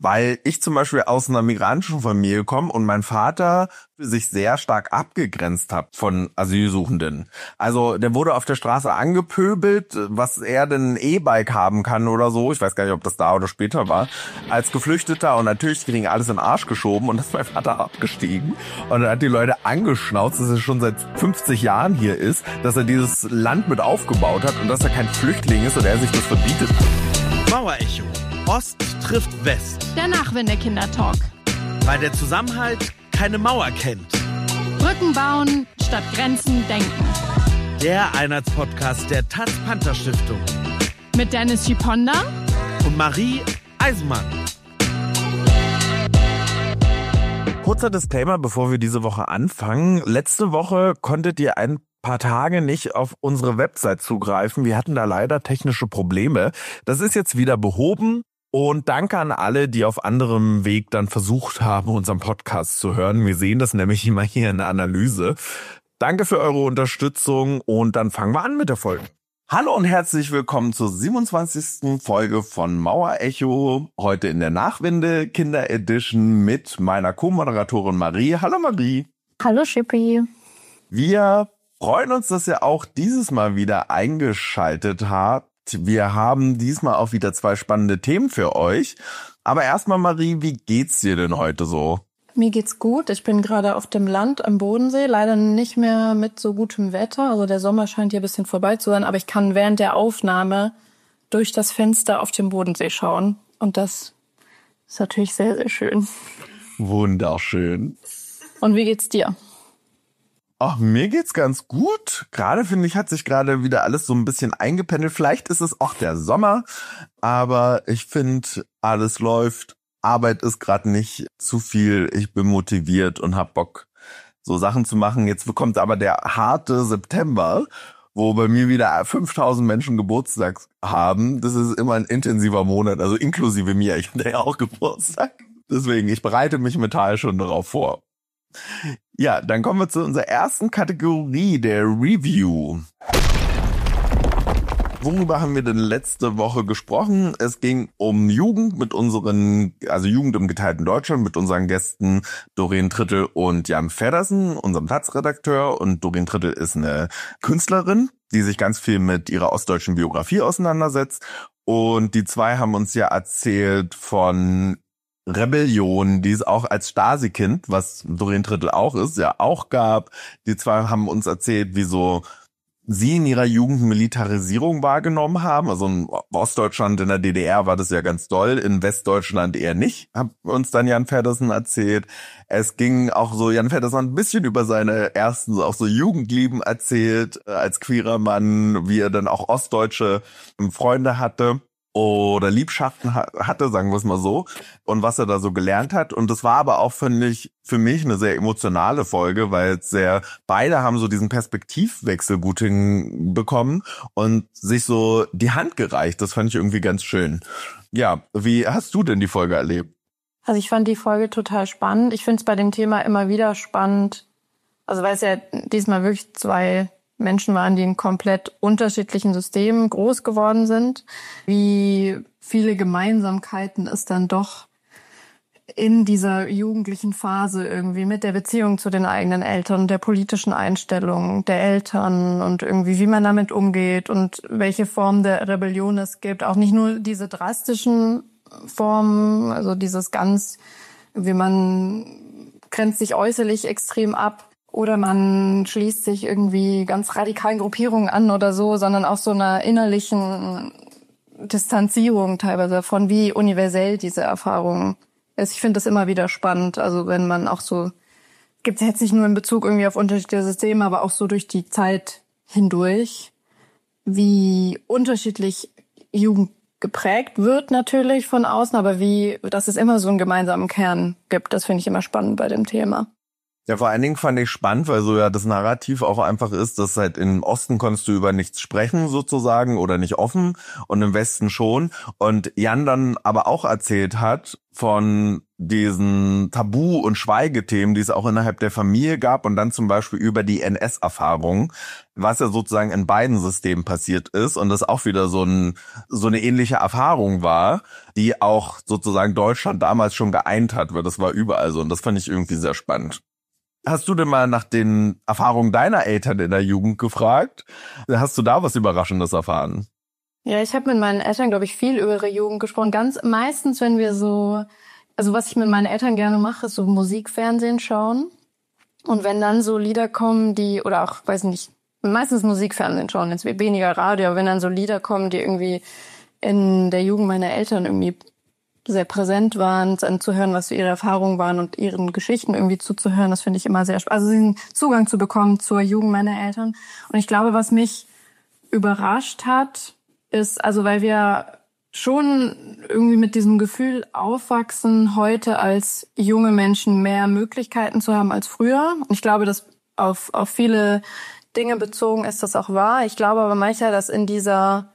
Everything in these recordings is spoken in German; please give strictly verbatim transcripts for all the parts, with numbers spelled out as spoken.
Weil ich zum Beispiel aus einer migrantischen Familie komme und mein Vater sich sehr stark abgegrenzt hat von Asylsuchenden. Also der wurde auf der Straße angepöbelt, was er denn ein E-Bike haben kann oder so. Ich weiß gar nicht, ob das da oder später war. Als Geflüchteter, und natürlich kriegen alles in den Arsch geschoben, und das ist mein Vater abgestiegen. Und er hat die Leute angeschnauzt, dass er schon seit fünfzig Jahren hier ist, dass er dieses Land mit aufgebaut hat und dass er kein Flüchtling ist und er sich das verbietet. Mauerecho. Ost trifft West. Der Nachwende-Kindertalk. Weil der Zusammenhalt keine Mauer kennt. Brücken bauen statt Grenzen denken. Der Einheitspodcast der Taz Panther Stiftung. Mit Dennis Schiponda und Marie Eisenmann. Kurzer Disclaimer, bevor wir diese Woche anfangen. Letzte Woche konntet ihr ein paar Tage nicht auf unsere Website zugreifen. Wir hatten da leider technische Probleme. Das ist jetzt wieder behoben. Und danke an alle, die auf anderem Weg dann versucht haben, unseren Podcast zu hören. Wir sehen das nämlich immer hier in der Analyse. Danke für eure Unterstützung und dann fangen wir an mit der Folge. Hallo und herzlich willkommen zur siebenundzwanzigsten Folge von Mauerecho. Heute in der Nachwende-Kinder-Edition mit meiner Co-Moderatorin Marie. Hallo Marie. Hallo Schippi. Wir freuen uns, dass ihr auch dieses Mal wieder eingeschaltet habt. Wir haben diesmal auch wieder zwei spannende Themen für euch. Aber erstmal, Marie, wie geht's dir denn heute so? Mir geht's gut. Ich bin gerade auf dem Land am Bodensee. Leider nicht mehr mit so gutem Wetter. Also der Sommer scheint hier ein bisschen vorbei zu sein. Aber ich kann während der Aufnahme durch das Fenster auf den Bodensee schauen. Und das ist natürlich sehr, sehr schön. Wunderschön. Und wie geht's dir? Ach, mir geht's ganz gut. Gerade, finde ich, hat sich gerade wieder alles so ein bisschen eingependelt. Vielleicht ist es auch der Sommer, aber ich finde, alles läuft. Arbeit ist gerade nicht zu viel. Ich bin motiviert und hab Bock, so Sachen zu machen. Jetzt kommt aber der harte September, wo bei mir wieder fünftausend Menschen Geburtstag haben. Das ist immer ein intensiver Monat, also inklusive mir. Ich hatte ja auch Geburtstag. Deswegen, ich bereite mich mental schon darauf vor. Ja, dann kommen wir zu unserer ersten Kategorie, der Review. Worüber haben wir denn letzte Woche gesprochen? Es ging um Jugend mit unseren, also Jugend im geteilten Deutschland mit unseren Gästen Doreen Trittel und Jan Feddersen, unserem Taz-Redakteur. Und Doreen Trittel ist eine Künstlerin, die sich ganz viel mit ihrer ostdeutschen Biografie auseinandersetzt. Und die zwei haben uns ja erzählt von Rebellion, die es auch als Stasi-Kind, was Doreen Trittel auch ist, ja auch gab. Die zwei haben uns erzählt, wieso sie in ihrer Jugend Militarisierung wahrgenommen haben. Also in Ostdeutschland, in der D D R war das ja ganz doll, in Westdeutschland eher nicht, hat uns dann Jan Feddersen erzählt. Es ging auch so, Jan Feddersen ein bisschen über seine ersten, auch so Jugendlieben erzählt, als queerer Mann, wie er dann auch ostdeutsche Freunde hatte oder Liebschaften hatte, sagen wir es mal so, und was er da so gelernt hat. Und das war aber auch, finde ich, für mich eine sehr emotionale Folge, weil es sehr, beide haben so diesen Perspektivwechsel gut hinbekommen und sich so die Hand gereicht. Das fand ich irgendwie ganz schön. Ja, wie hast du denn die Folge erlebt? Also ich fand die Folge total spannend. Ich finde es bei dem Thema immer wieder spannend, also weil es ja diesmal wirklich zwei Menschen waren, die in komplett unterschiedlichen Systemen groß geworden sind, wie viele Gemeinsamkeiten es dann doch in dieser jugendlichen Phase irgendwie mit der Beziehung zu den eigenen Eltern, der politischen Einstellung der Eltern und irgendwie wie man damit umgeht und welche Formen der Rebellion es gibt. Auch nicht nur diese drastischen Formen, also dieses ganz, wie man grenzt sich äußerlich extrem ab, oder man schließt sich irgendwie ganz radikalen Gruppierungen an oder so, sondern auch so einer innerlichen Distanzierung teilweise von wie universell diese Erfahrung ist. Ich finde das immer wieder spannend. Also wenn man auch so, gibt es jetzt nicht nur in Bezug irgendwie auf unterschiedliche Systeme, aber auch so durch die Zeit hindurch, wie unterschiedlich Jugend geprägt wird natürlich von außen, aber wie, dass es immer so einen gemeinsamen Kern gibt. Das finde ich immer spannend bei dem Thema. Ja, vor allen Dingen fand ich spannend, weil so ja das Narrativ auch einfach ist, dass halt im Osten konntest du über nichts sprechen sozusagen oder nicht offen und im Westen schon. Und Jan dann aber auch erzählt hat von diesen Tabu- und Schweigethemen, die es auch innerhalb der Familie gab und dann zum Beispiel über die N S-Erfahrung, was ja sozusagen in beiden Systemen passiert ist und das auch wieder so ein so eine ähnliche Erfahrung war, die auch sozusagen Deutschland damals schon geeint hat, weil das war überall so und das fand ich irgendwie sehr spannend. Hast du denn mal nach den Erfahrungen deiner Eltern in der Jugend gefragt? Hast du da was Überraschendes erfahren? Ja, ich habe mit meinen Eltern, glaube ich, viel über ihre Jugend gesprochen. Ganz meistens, wenn wir so, also was ich mit meinen Eltern gerne mache, ist so Musikfernsehen schauen. Und wenn dann so Lieder kommen, die, oder auch, weiß nicht, meistens Musikfernsehen schauen, jetzt weniger Radio, aber wenn dann so Lieder kommen, die irgendwie in der Jugend meiner Eltern irgendwie sehr präsent waren, dann zu hören, was so ihre Erfahrungen waren und ihren Geschichten irgendwie zuzuhören, das finde ich immer sehr spannend. Also diesen Zugang zu bekommen zur Jugend meiner Eltern. Und ich glaube, was mich überrascht hat, ist, also weil wir schon irgendwie mit diesem Gefühl aufwachsen, heute als junge Menschen mehr Möglichkeiten zu haben als früher. Und ich glaube, dass auf, auf viele Dinge bezogen ist das auch wahr. Ich glaube aber manchmal, dass in dieser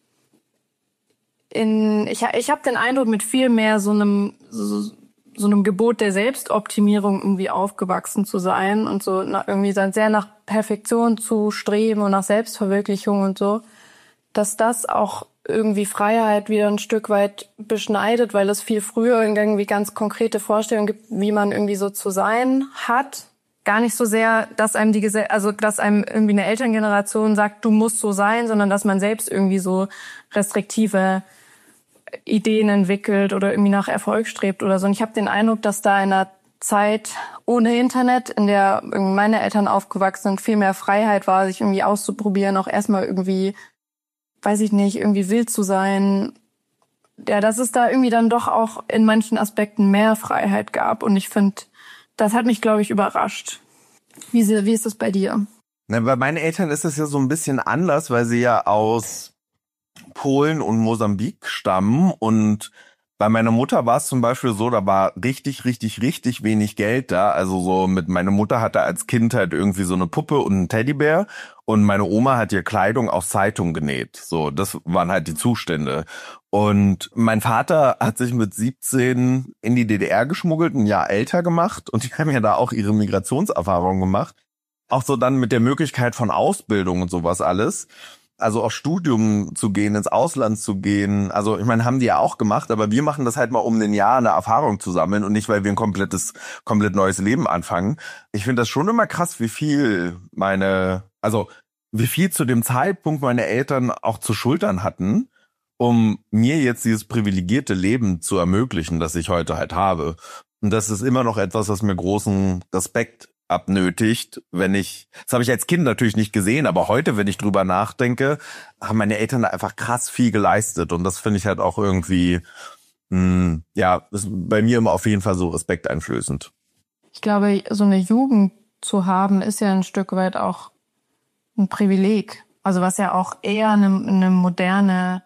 In, ich ich habe den Eindruck, mit viel mehr so einem so, so einem Gebot der Selbstoptimierung irgendwie aufgewachsen zu sein und so nach, irgendwie dann sehr nach Perfektion zu streben und nach Selbstverwirklichung und so, dass das auch irgendwie Freiheit wieder ein Stück weit beschneidet, weil es viel früher irgendwie ganz konkrete Vorstellungen gibt, wie man irgendwie so zu sein hat. Gar nicht so sehr, dass einem die Gesell- also dass einem irgendwie eine Elterngeneration sagt, du musst so sein, sondern dass man selbst irgendwie so restriktive Ideen entwickelt oder irgendwie nach Erfolg strebt oder so. Und ich habe den Eindruck, dass da in einer Zeit ohne Internet, in der meine Eltern aufgewachsen sind, viel mehr Freiheit war, sich irgendwie auszuprobieren, auch erstmal irgendwie, weiß ich nicht, irgendwie wild zu sein. Ja, dass es da irgendwie dann doch auch in manchen Aspekten mehr Freiheit gab. Und ich finde, das hat mich, glaube ich, überrascht. Wie, wie ist das bei dir? Na, bei meinen Eltern ist es ja so ein bisschen anders, weil sie ja aus Polen und Mosambik stammen und bei meiner Mutter war es zum Beispiel so, da war richtig, richtig, richtig wenig Geld da. Also so mit meiner Mutter hatte als Kind halt irgendwie so eine Puppe und einen Teddybär und meine Oma hat ihr Kleidung aus Zeitung genäht. So, das waren halt die Zustände. Und mein Vater hat sich mit siebzehn in die D D R geschmuggelt, ein Jahr älter gemacht und die haben ja da auch ihre Migrationserfahrungen gemacht. Auch so dann mit der Möglichkeit von Ausbildung und sowas alles. Also auch Studium zu gehen, ins Ausland zu gehen. Also ich meine, haben die ja auch gemacht, aber wir machen das halt mal, um ein Jahr eine Erfahrung zu sammeln und nicht, weil wir ein komplettes, komplett neues Leben anfangen. Ich finde das schon immer krass, wie viel meine, also wie viel zu dem Zeitpunkt meine Eltern auch zu schultern hatten, um mir jetzt dieses privilegierte Leben zu ermöglichen, das ich heute halt habe. Und das ist immer noch etwas, was mir großen Respekt abnötigt, wenn ich, das habe ich als Kind natürlich nicht gesehen, aber heute, wenn ich drüber nachdenke, haben meine Eltern da einfach krass viel geleistet und das finde ich halt auch irgendwie, mh, ja, ist bei mir immer auf jeden Fall so respekteinflößend. Ich glaube, so eine Jugend zu haben, ist ja ein Stück weit auch ein Privileg, also was ja auch eher eine, eine moderne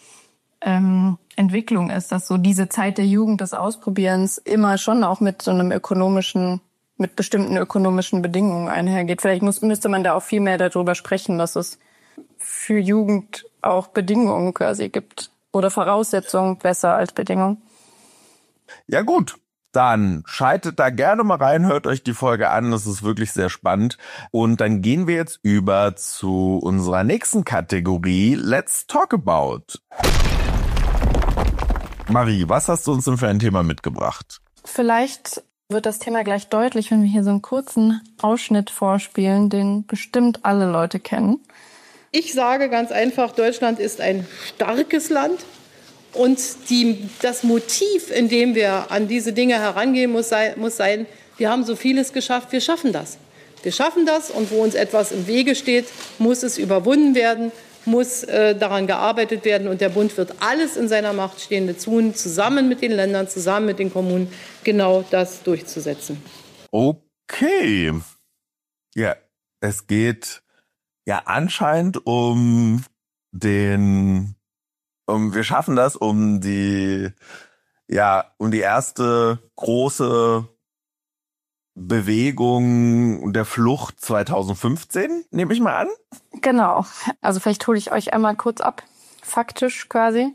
ähm, Entwicklung ist, dass so diese Zeit der Jugend des Ausprobierens immer schon auch mit so einem ökonomischen mit bestimmten ökonomischen Bedingungen einhergeht. Vielleicht muss, müsste man da auch viel mehr darüber sprechen, dass es für Jugend auch Bedingungen quasi gibt oder Voraussetzungen besser als Bedingungen. Ja gut, dann schaltet da gerne mal rein, hört euch die Folge an, das ist wirklich sehr spannend. Und dann gehen wir jetzt über zu unserer nächsten Kategorie, Let's Talk About. Marie, was hast du uns denn für ein Thema mitgebracht? Vielleicht wird das Thema gleich deutlich, wenn wir hier so einen kurzen Ausschnitt vorspielen, den bestimmt alle Leute kennen. Ich sage ganz einfach, Deutschland ist ein starkes Land und die, das Motiv, in dem wir an diese Dinge herangehen, muss sein, muss sein, wir haben so vieles geschafft, wir schaffen das. Wir schaffen das und wo uns etwas im Wege steht, muss es überwunden werden, muss äh, daran gearbeitet werden und der Bund wird alles in seiner Macht Stehende tun, zusammen mit den Ländern, zusammen mit den Kommunen, genau das durchzusetzen. Okay. Ja, es geht ja anscheinend um den, um wir schaffen das, um die, ja, um die erste große Bewegung der Flucht zweitausendfünfzehn, nehme ich mal an. Genau. Also vielleicht hole ich euch einmal kurz ab, faktisch quasi.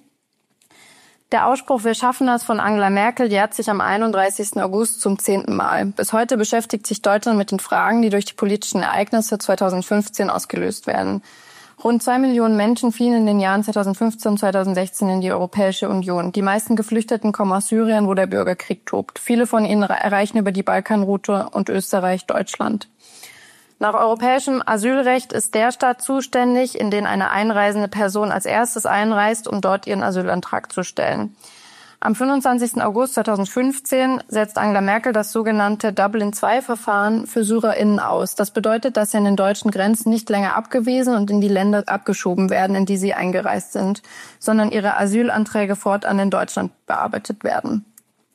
Der Ausspruch "Wir schaffen das" von Angela Merkel jährt sich am einunddreißigsten August zum zehnten Mal. Bis heute beschäftigt sich Deutschland mit den Fragen, die durch die politischen Ereignisse zweitausendfünfzehn ausgelöst werden. Rund zwei Millionen Menschen fielen in den Jahren zweitausendfünfzehn und zweitausendsechzehn in die Europäische Union. Die meisten Geflüchteten kommen aus Syrien, wo der Bürgerkrieg tobt. Viele von ihnen erreichen über die Balkanroute und Österreich Deutschland. Nach europäischem Asylrecht ist der Staat zuständig, in den eine einreisende Person als erstes einreist, um dort ihren Asylantrag zu stellen. Am fünfundzwanzigsten August zweitausendfünfzehn setzt Angela Merkel das sogenannte Dublin-zwei Verfahren für SyrerInnen aus. Das bedeutet, dass sie an den deutschen Grenzen nicht länger abgewiesen und in die Länder abgeschoben werden, in die sie eingereist sind, sondern ihre Asylanträge fortan in Deutschland bearbeitet werden.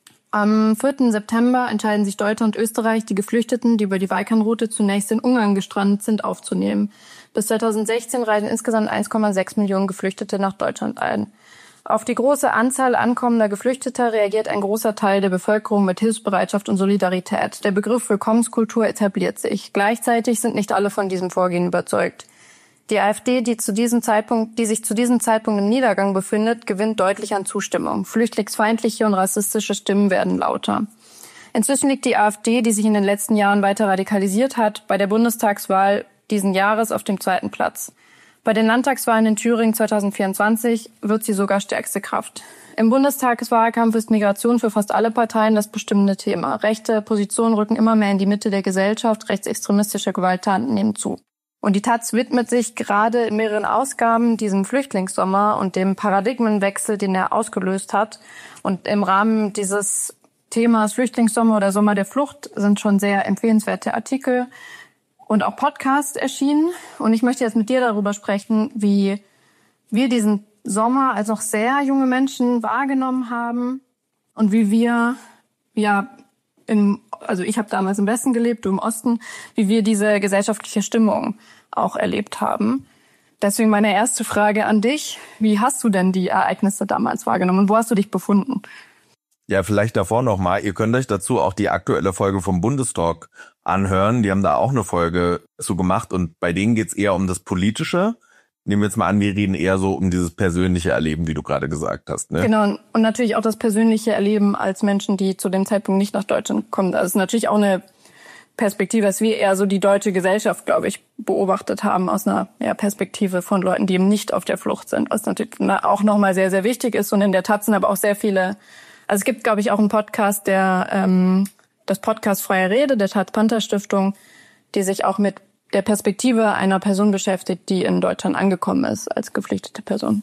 Am vierten September entscheiden sich Deutschland und Österreich, die Geflüchteten, die über die Balkanroute zunächst in Ungarn gestrandet sind, aufzunehmen. Bis zweitausendsechzehn reisen insgesamt eins Komma sechs Millionen Geflüchtete nach Deutschland ein. Auf die große Anzahl ankommender Geflüchteter reagiert ein großer Teil der Bevölkerung mit Hilfsbereitschaft und Solidarität. Der Begriff Willkommenskultur etabliert sich. Gleichzeitig sind nicht alle von diesem Vorgehen überzeugt. Die AfD, die zu diesem Zeitpunkt, die sich zu diesem Zeitpunkt im Niedergang befindet, gewinnt deutlich an Zustimmung. Flüchtlingsfeindliche und rassistische Stimmen werden lauter. Inzwischen liegt die AfD, die sich in den letzten Jahren weiter radikalisiert hat, bei der Bundestagswahl diesen Jahres auf dem zweiten Platz. Bei den Landtagswahlen in Thüringen zweitausendvierundzwanzig wird sie sogar stärkste Kraft. Im Bundestagswahlkampf ist Migration für fast alle Parteien das bestimmende Thema. Rechte Positionen rücken immer mehr in die Mitte der Gesellschaft, rechtsextremistische Gewalttaten nehmen zu. Und die Taz widmet sich gerade in mehreren Ausgaben diesem Flüchtlingssommer und dem Paradigmenwechsel, den er ausgelöst hat. Und im Rahmen dieses Themas Flüchtlingssommer oder Sommer der Flucht sind schon sehr empfehlenswerte Artikel und auch Podcasts erschienen. Und ich möchte jetzt mit dir darüber sprechen, wie wir diesen Sommer als noch sehr junge Menschen wahrgenommen haben und wie wir, ja, im, also ich habe damals im Westen gelebt, du im Osten, wie wir diese gesellschaftliche Stimmung auch erlebt haben. Deswegen meine erste Frage an dich: Wie hast du denn die Ereignisse damals wahrgenommen und wo hast du dich befunden? Ja, vielleicht davor nochmal, ihr könnt euch dazu auch die aktuelle Folge vom Bundestalk anhören. Die haben da auch eine Folge zu gemacht und bei denen geht's eher um das Politische. Nehmen wir jetzt mal an, wir reden eher so um dieses persönliche Erleben, wie du gerade gesagt hast. Ne? Genau, und natürlich auch das persönliche Erleben als Menschen, die zu dem Zeitpunkt nicht nach Deutschland kommen. Das ist natürlich auch eine Perspektive, dass wir eher so die deutsche Gesellschaft, glaube ich, beobachtet haben aus einer ja, Perspektive von Leuten, die eben nicht auf der Flucht sind, was natürlich auch nochmal sehr, sehr wichtig ist. Und in der Taz sind aber auch sehr viele, also es gibt, glaube ich, auch einen Podcast, der ähm, das Podcast Freie Rede der Taz-Panther-Stiftung, die sich auch mit der Perspektive einer Person beschäftigt, die in Deutschland angekommen ist als geflüchtete Person.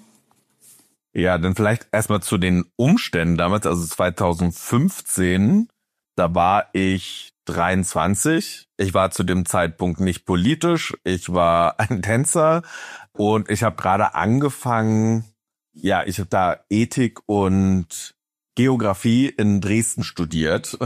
Ja, dann vielleicht erstmal zu den Umständen damals, also zweitausendfünfzehn, da war ich dreiundzwanzig. Ich war zu dem Zeitpunkt nicht politisch, ich war ein Tänzer und ich habe gerade angefangen, ja, ich habe da Ethik und Geografie in Dresden studiert,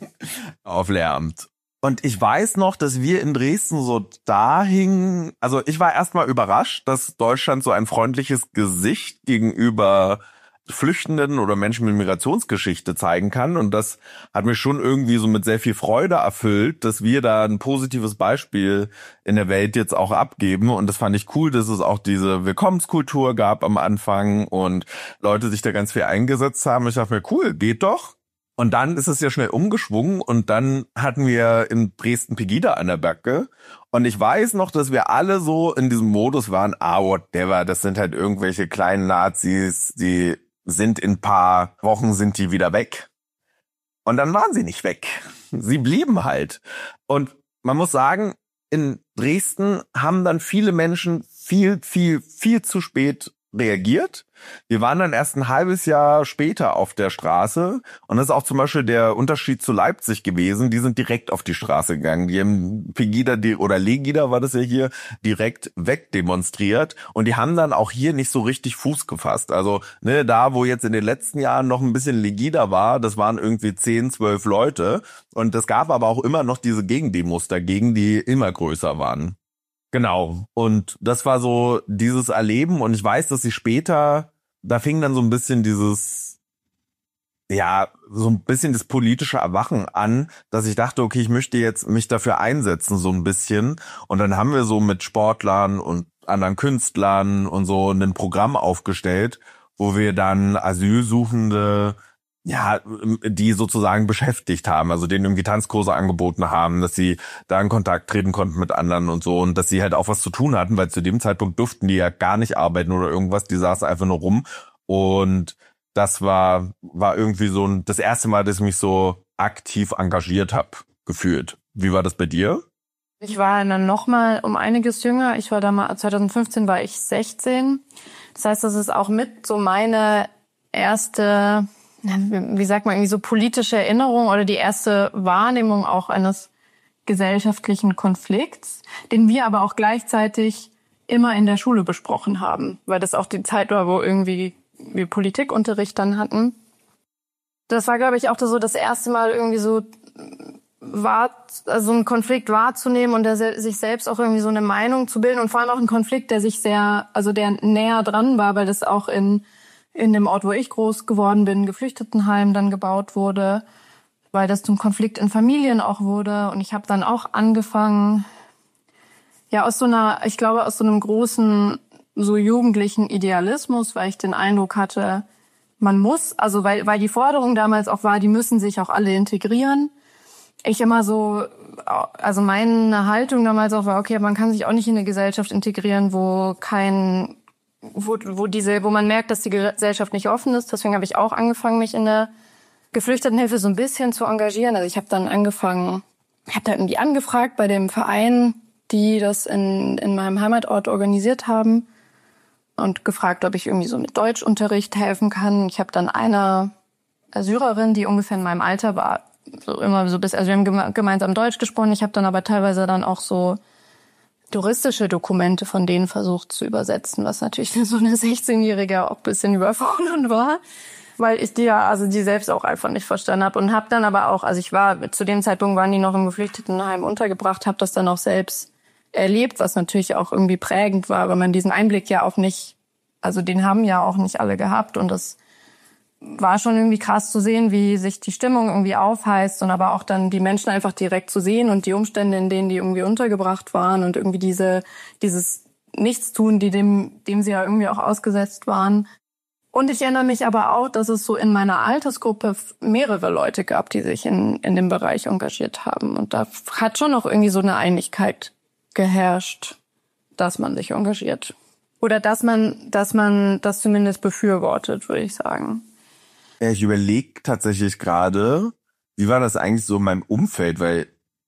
auf Lehramt. Und ich weiß noch, dass wir in Dresden so da hingen, also ich war erstmal überrascht, dass Deutschland so ein freundliches Gesicht gegenüber Flüchtenden oder Menschen mit Migrationsgeschichte zeigen kann. Und das hat mich schon irgendwie so mit sehr viel Freude erfüllt, dass wir da ein positives Beispiel in der Welt jetzt auch abgeben. Und das fand ich cool, dass es auch diese Willkommenskultur gab am Anfang und Leute sich da ganz viel eingesetzt haben. Ich dachte mir, cool, geht doch. Und dann ist es ja schnell umgeschwungen und dann hatten wir in Dresden Pegida an der Backe. Und ich weiß noch, dass wir alle so in diesem Modus waren, ah, whatever, das sind halt irgendwelche kleinen Nazis, die sind in ein paar Wochen sind die wieder weg. Und dann waren sie nicht weg. Sie blieben halt. Und man muss sagen, in Dresden haben dann viele Menschen viel, viel, viel zu spät reagiert. Wir waren dann erst ein halbes Jahr später auf der Straße und das ist auch zum Beispiel der Unterschied zu Leipzig gewesen. Die sind direkt auf die Straße gegangen. Die haben Pegida oder Legida war das ja hier direkt wegdemonstriert und die haben dann auch hier nicht so richtig Fuß gefasst. Also ne, da wo jetzt in den letzten Jahren noch ein bisschen Legida war, das waren irgendwie zehn, zwölf Leute und es gab aber auch immer noch diese Gegendemos dagegen, die immer größer waren. Genau. Und das war so dieses Erleben und ich weiß, dass sie später, da fing dann so ein bisschen dieses, ja, so ein bisschen das politische Erwachen an, dass ich dachte, okay, ich möchte jetzt mich dafür einsetzen, so ein bisschen. Und dann haben wir so mit Sportlern und anderen Künstlern und so ein Programm aufgestellt, wo wir dann Asylsuchende, ja, die sozusagen beschäftigt haben, also denen irgendwie Tanzkurse angeboten haben, dass sie da in Kontakt treten konnten mit anderen und so und dass sie halt auch was zu tun hatten, weil zu dem Zeitpunkt durften die ja gar nicht arbeiten oder irgendwas, die saßen einfach nur rum und das war war irgendwie so ein, das erste Mal, dass ich mich so aktiv engagiert habe, gefühlt. Wie war das bei dir? Ich war dann noch mal um einiges jünger. Ich war da mal, zwanzig fünfzehn war ich sechzehn. Das heißt, das ist auch mit so meine erste, wie sagt man, irgendwie so politische Erinnerung oder die erste Wahrnehmung auch eines gesellschaftlichen Konflikts, den wir aber auch gleichzeitig immer in der Schule besprochen haben, weil das auch die Zeit war, wo irgendwie wir Politikunterricht dann hatten. Das war, glaube ich, auch so das erste Mal irgendwie so wahr, also einen Konflikt wahrzunehmen und der, sich selbst auch irgendwie so eine Meinung zu bilden und vor allem auch ein Konflikt, der sich sehr, also der näher dran war, weil das auch in in dem Ort, wo ich groß geworden bin, Geflüchtetenheim dann gebaut wurde, weil das zum Konflikt in Familien auch wurde und ich habe dann auch angefangen, ja aus so einer, ich glaube aus so einem großen so jugendlichen Idealismus, weil ich den Eindruck hatte, man muss, also weil weil die Forderung damals auch war, die müssen sich auch alle integrieren. Ich immer so, also meine Haltung damals auch war, okay, man kann sich auch nicht in eine Gesellschaft integrieren, wo kein, wo, wo diese, wo man merkt, dass die Gesellschaft nicht offen ist. Deswegen habe ich auch angefangen, mich in der Geflüchtetenhilfe so ein bisschen zu engagieren. Also ich habe dann angefangen, ich habe da irgendwie angefragt bei dem Verein, die das in in meinem Heimatort organisiert haben und gefragt, ob ich irgendwie so mit Deutschunterricht helfen kann. Ich habe dann einer Syrerin, die ungefähr in meinem Alter war, so immer so bis, also wir haben gemeinsam Deutsch gesprochen. Ich habe dann aber teilweise dann auch so touristische Dokumente von denen versucht zu übersetzen, was natürlich für so eine sechzehnjährige auch ein bisschen überfordernd war, weil ich die ja, also die selbst auch einfach nicht verstanden habe und habe dann aber auch, also ich war, zu dem Zeitpunkt waren die noch im Geflüchtetenheim untergebracht, habe das dann auch selbst erlebt, was natürlich auch irgendwie prägend war, weil man diesen Einblick ja auch nicht, also den haben ja auch nicht alle gehabt und das war schon irgendwie krass zu sehen, wie sich die Stimmung irgendwie aufheizt und aber auch dann die Menschen einfach direkt zu sehen und die Umstände, in denen die irgendwie untergebracht waren und irgendwie diese dieses Nichtstun, die dem dem sie ja irgendwie auch ausgesetzt waren. Und ich erinnere mich aber auch, dass es so in meiner Altersgruppe mehrere Leute gab, die sich in in dem Bereich engagiert haben und da hat schon noch irgendwie so eine Einigkeit geherrscht, dass man sich engagiert oder dass man dass man das zumindest befürwortet, würde ich sagen. Ich überlege tatsächlich gerade, wie war das eigentlich so in meinem Umfeld, weil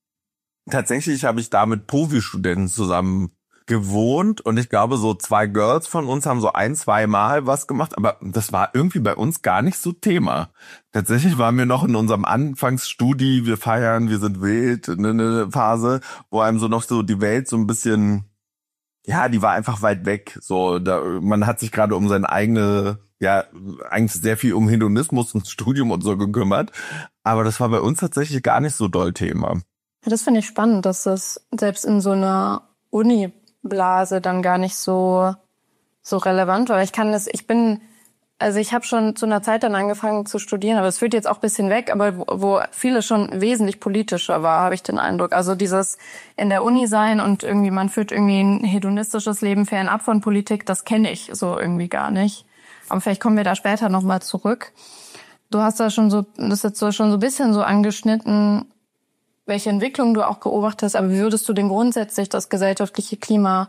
tatsächlich habe ich da mit Povi-Studenten zusammen gewohnt und ich glaube, so zwei Girls von uns haben so ein, zwei Mal was gemacht, aber das war irgendwie bei uns gar nicht so Thema. Tatsächlich waren wir noch in unserem Anfangsstudie, wir feiern, wir sind wild, eine Phase, wo einem so noch so die Welt so ein bisschen, ja, die war einfach weit weg. So, da, man hat sich gerade um seine eigene, ja, eigentlich sehr viel um Hedonismus und Studium und so gekümmert. Aber das war bei uns tatsächlich gar nicht so doll Thema. Ja, das finde ich spannend, dass das selbst in so einer Uni-Blase dann gar nicht so so relevant war. Ich kann das, ich bin, also ich habe schon zu einer Zeit dann angefangen zu studieren, aber es führt jetzt auch ein bisschen weg, aber wo, wo vieles schon wesentlich politischer war, habe ich den Eindruck. Also dieses in der Uni sein und irgendwie man führt irgendwie ein hedonistisches Leben fernab von Politik, das kenne ich so irgendwie gar nicht. Aber vielleicht kommen wir da später nochmal zurück. Du hast da schon so, das ist jetzt so schon so ein bisschen so angeschnitten, welche Entwicklung du auch beobachtet hast, aber wie würdest du denn grundsätzlich das gesellschaftliche Klima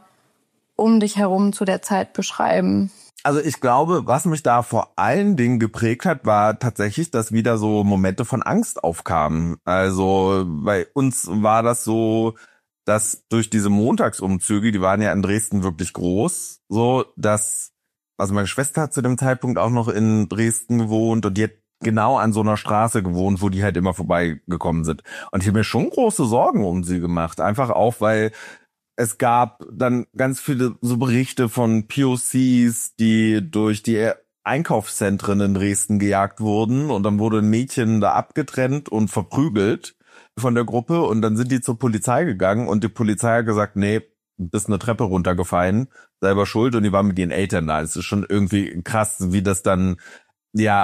um dich herum zu der Zeit beschreiben? Also ich glaube, was mich da vor allen Dingen geprägt hat, war tatsächlich, dass wieder so Momente von Angst aufkamen. Also bei uns war das so, dass durch diese Montagsumzüge, die waren ja in Dresden wirklich groß, so dass, also meine Schwester hat zu dem Zeitpunkt auch noch in Dresden gewohnt und die hat genau an so einer Straße gewohnt, wo die halt immer vorbeigekommen sind. Und ich habe mir schon große Sorgen um sie gemacht. Einfach auch, weil es gab dann ganz viele so Berichte von P O Cs, die durch die Einkaufszentren in Dresden gejagt wurden. Und dann wurde ein Mädchen da abgetrennt und verprügelt von der Gruppe. Und dann sind die zur Polizei gegangen und die Polizei hat gesagt, nee, bist eine Treppe runtergefallen, selber schuld. Und die waren mit ihren Eltern da. Es ist schon irgendwie krass, wie das dann, ja,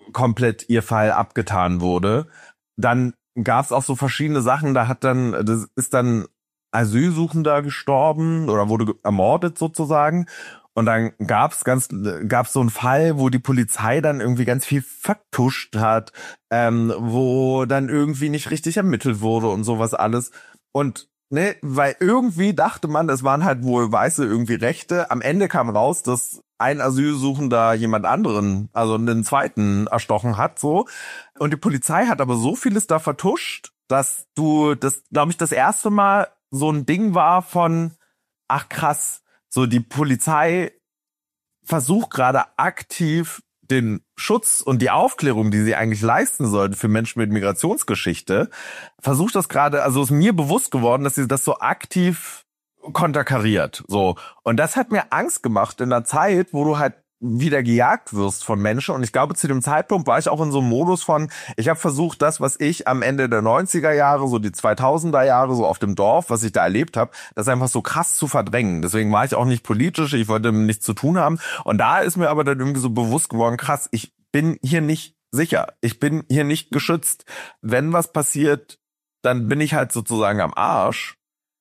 komplett ihr Fall abgetan wurde. Dann gab es auch so verschiedene Sachen, da hat dann, das ist dann Asylsuchender gestorben oder wurde ermordet sozusagen. Und dann gab's ganz, gab's so einen Fall, wo die Polizei dann irgendwie ganz viel vertuscht hat, ähm, wo dann irgendwie nicht richtig ermittelt wurde und sowas alles. Und ne, weil irgendwie dachte man, es waren halt wohl Weiße irgendwie Rechte. Am Ende kam raus, dass ein Asylsuchender jemand anderen, also einen zweiten erstochen hat, so. Und die Polizei hat aber so vieles da vertuscht, dass du, das, glaube ich, das erste Mal so ein Ding war von, ach krass, so die Polizei versucht gerade aktiv den Schutz und die Aufklärung, die sie eigentlich leisten sollten für Menschen mit Migrationsgeschichte, versucht das gerade, also ist mir bewusst geworden, dass sie das so aktiv konterkariert, so. Und das hat mir Angst gemacht in einer Zeit, wo du halt wieder gejagt wirst von Menschen. Und ich glaube, zu dem Zeitpunkt war ich auch in so einem Modus von, ich habe versucht, das, was ich am Ende der neunziger Jahre, so die zweitausender Jahre, so auf dem Dorf, was ich da erlebt habe, das einfach so krass zu verdrängen. Deswegen war ich auch nicht politisch, ich wollte nichts zu tun haben. Und da ist mir aber dann irgendwie so bewusst geworden, krass, ich bin hier nicht sicher. Ich bin hier nicht geschützt. Wenn was passiert, dann bin ich halt sozusagen am Arsch.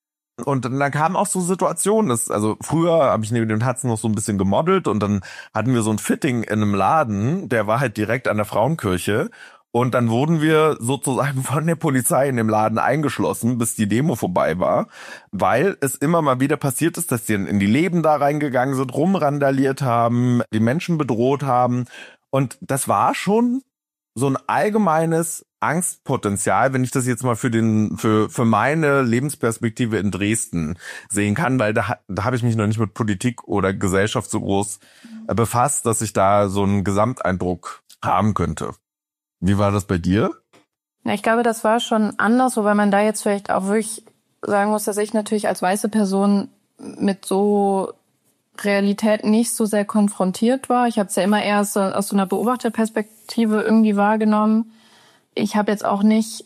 Und dann kamen auch so Situationen, dass, also früher habe ich neben dem Tatzen noch so ein bisschen gemodelt und dann hatten wir so ein Fitting in einem Laden, der war halt direkt an der Frauenkirche und dann wurden wir sozusagen von der Polizei in dem Laden eingeschlossen, bis die Demo vorbei war, weil es immer mal wieder passiert ist, dass die in die Läden da reingegangen sind, rumrandaliert haben, die Menschen bedroht haben und das war schon so ein allgemeines Angstpotenzial, wenn ich das jetzt mal für den für für meine Lebensperspektive in Dresden sehen kann, weil da da habe ich mich noch nicht mit Politik oder Gesellschaft so groß befasst, dass ich da so einen Gesamteindruck haben könnte. Wie war das bei dir? Ja, ich glaube, das war schon anders, wobei man da jetzt vielleicht auch wirklich sagen muss, dass ich natürlich als weiße Person mit so Realität nicht so sehr konfrontiert war. Ich habe es ja immer eher so, aus so einer Beobachterperspektive irgendwie wahrgenommen. Ich habe jetzt auch nicht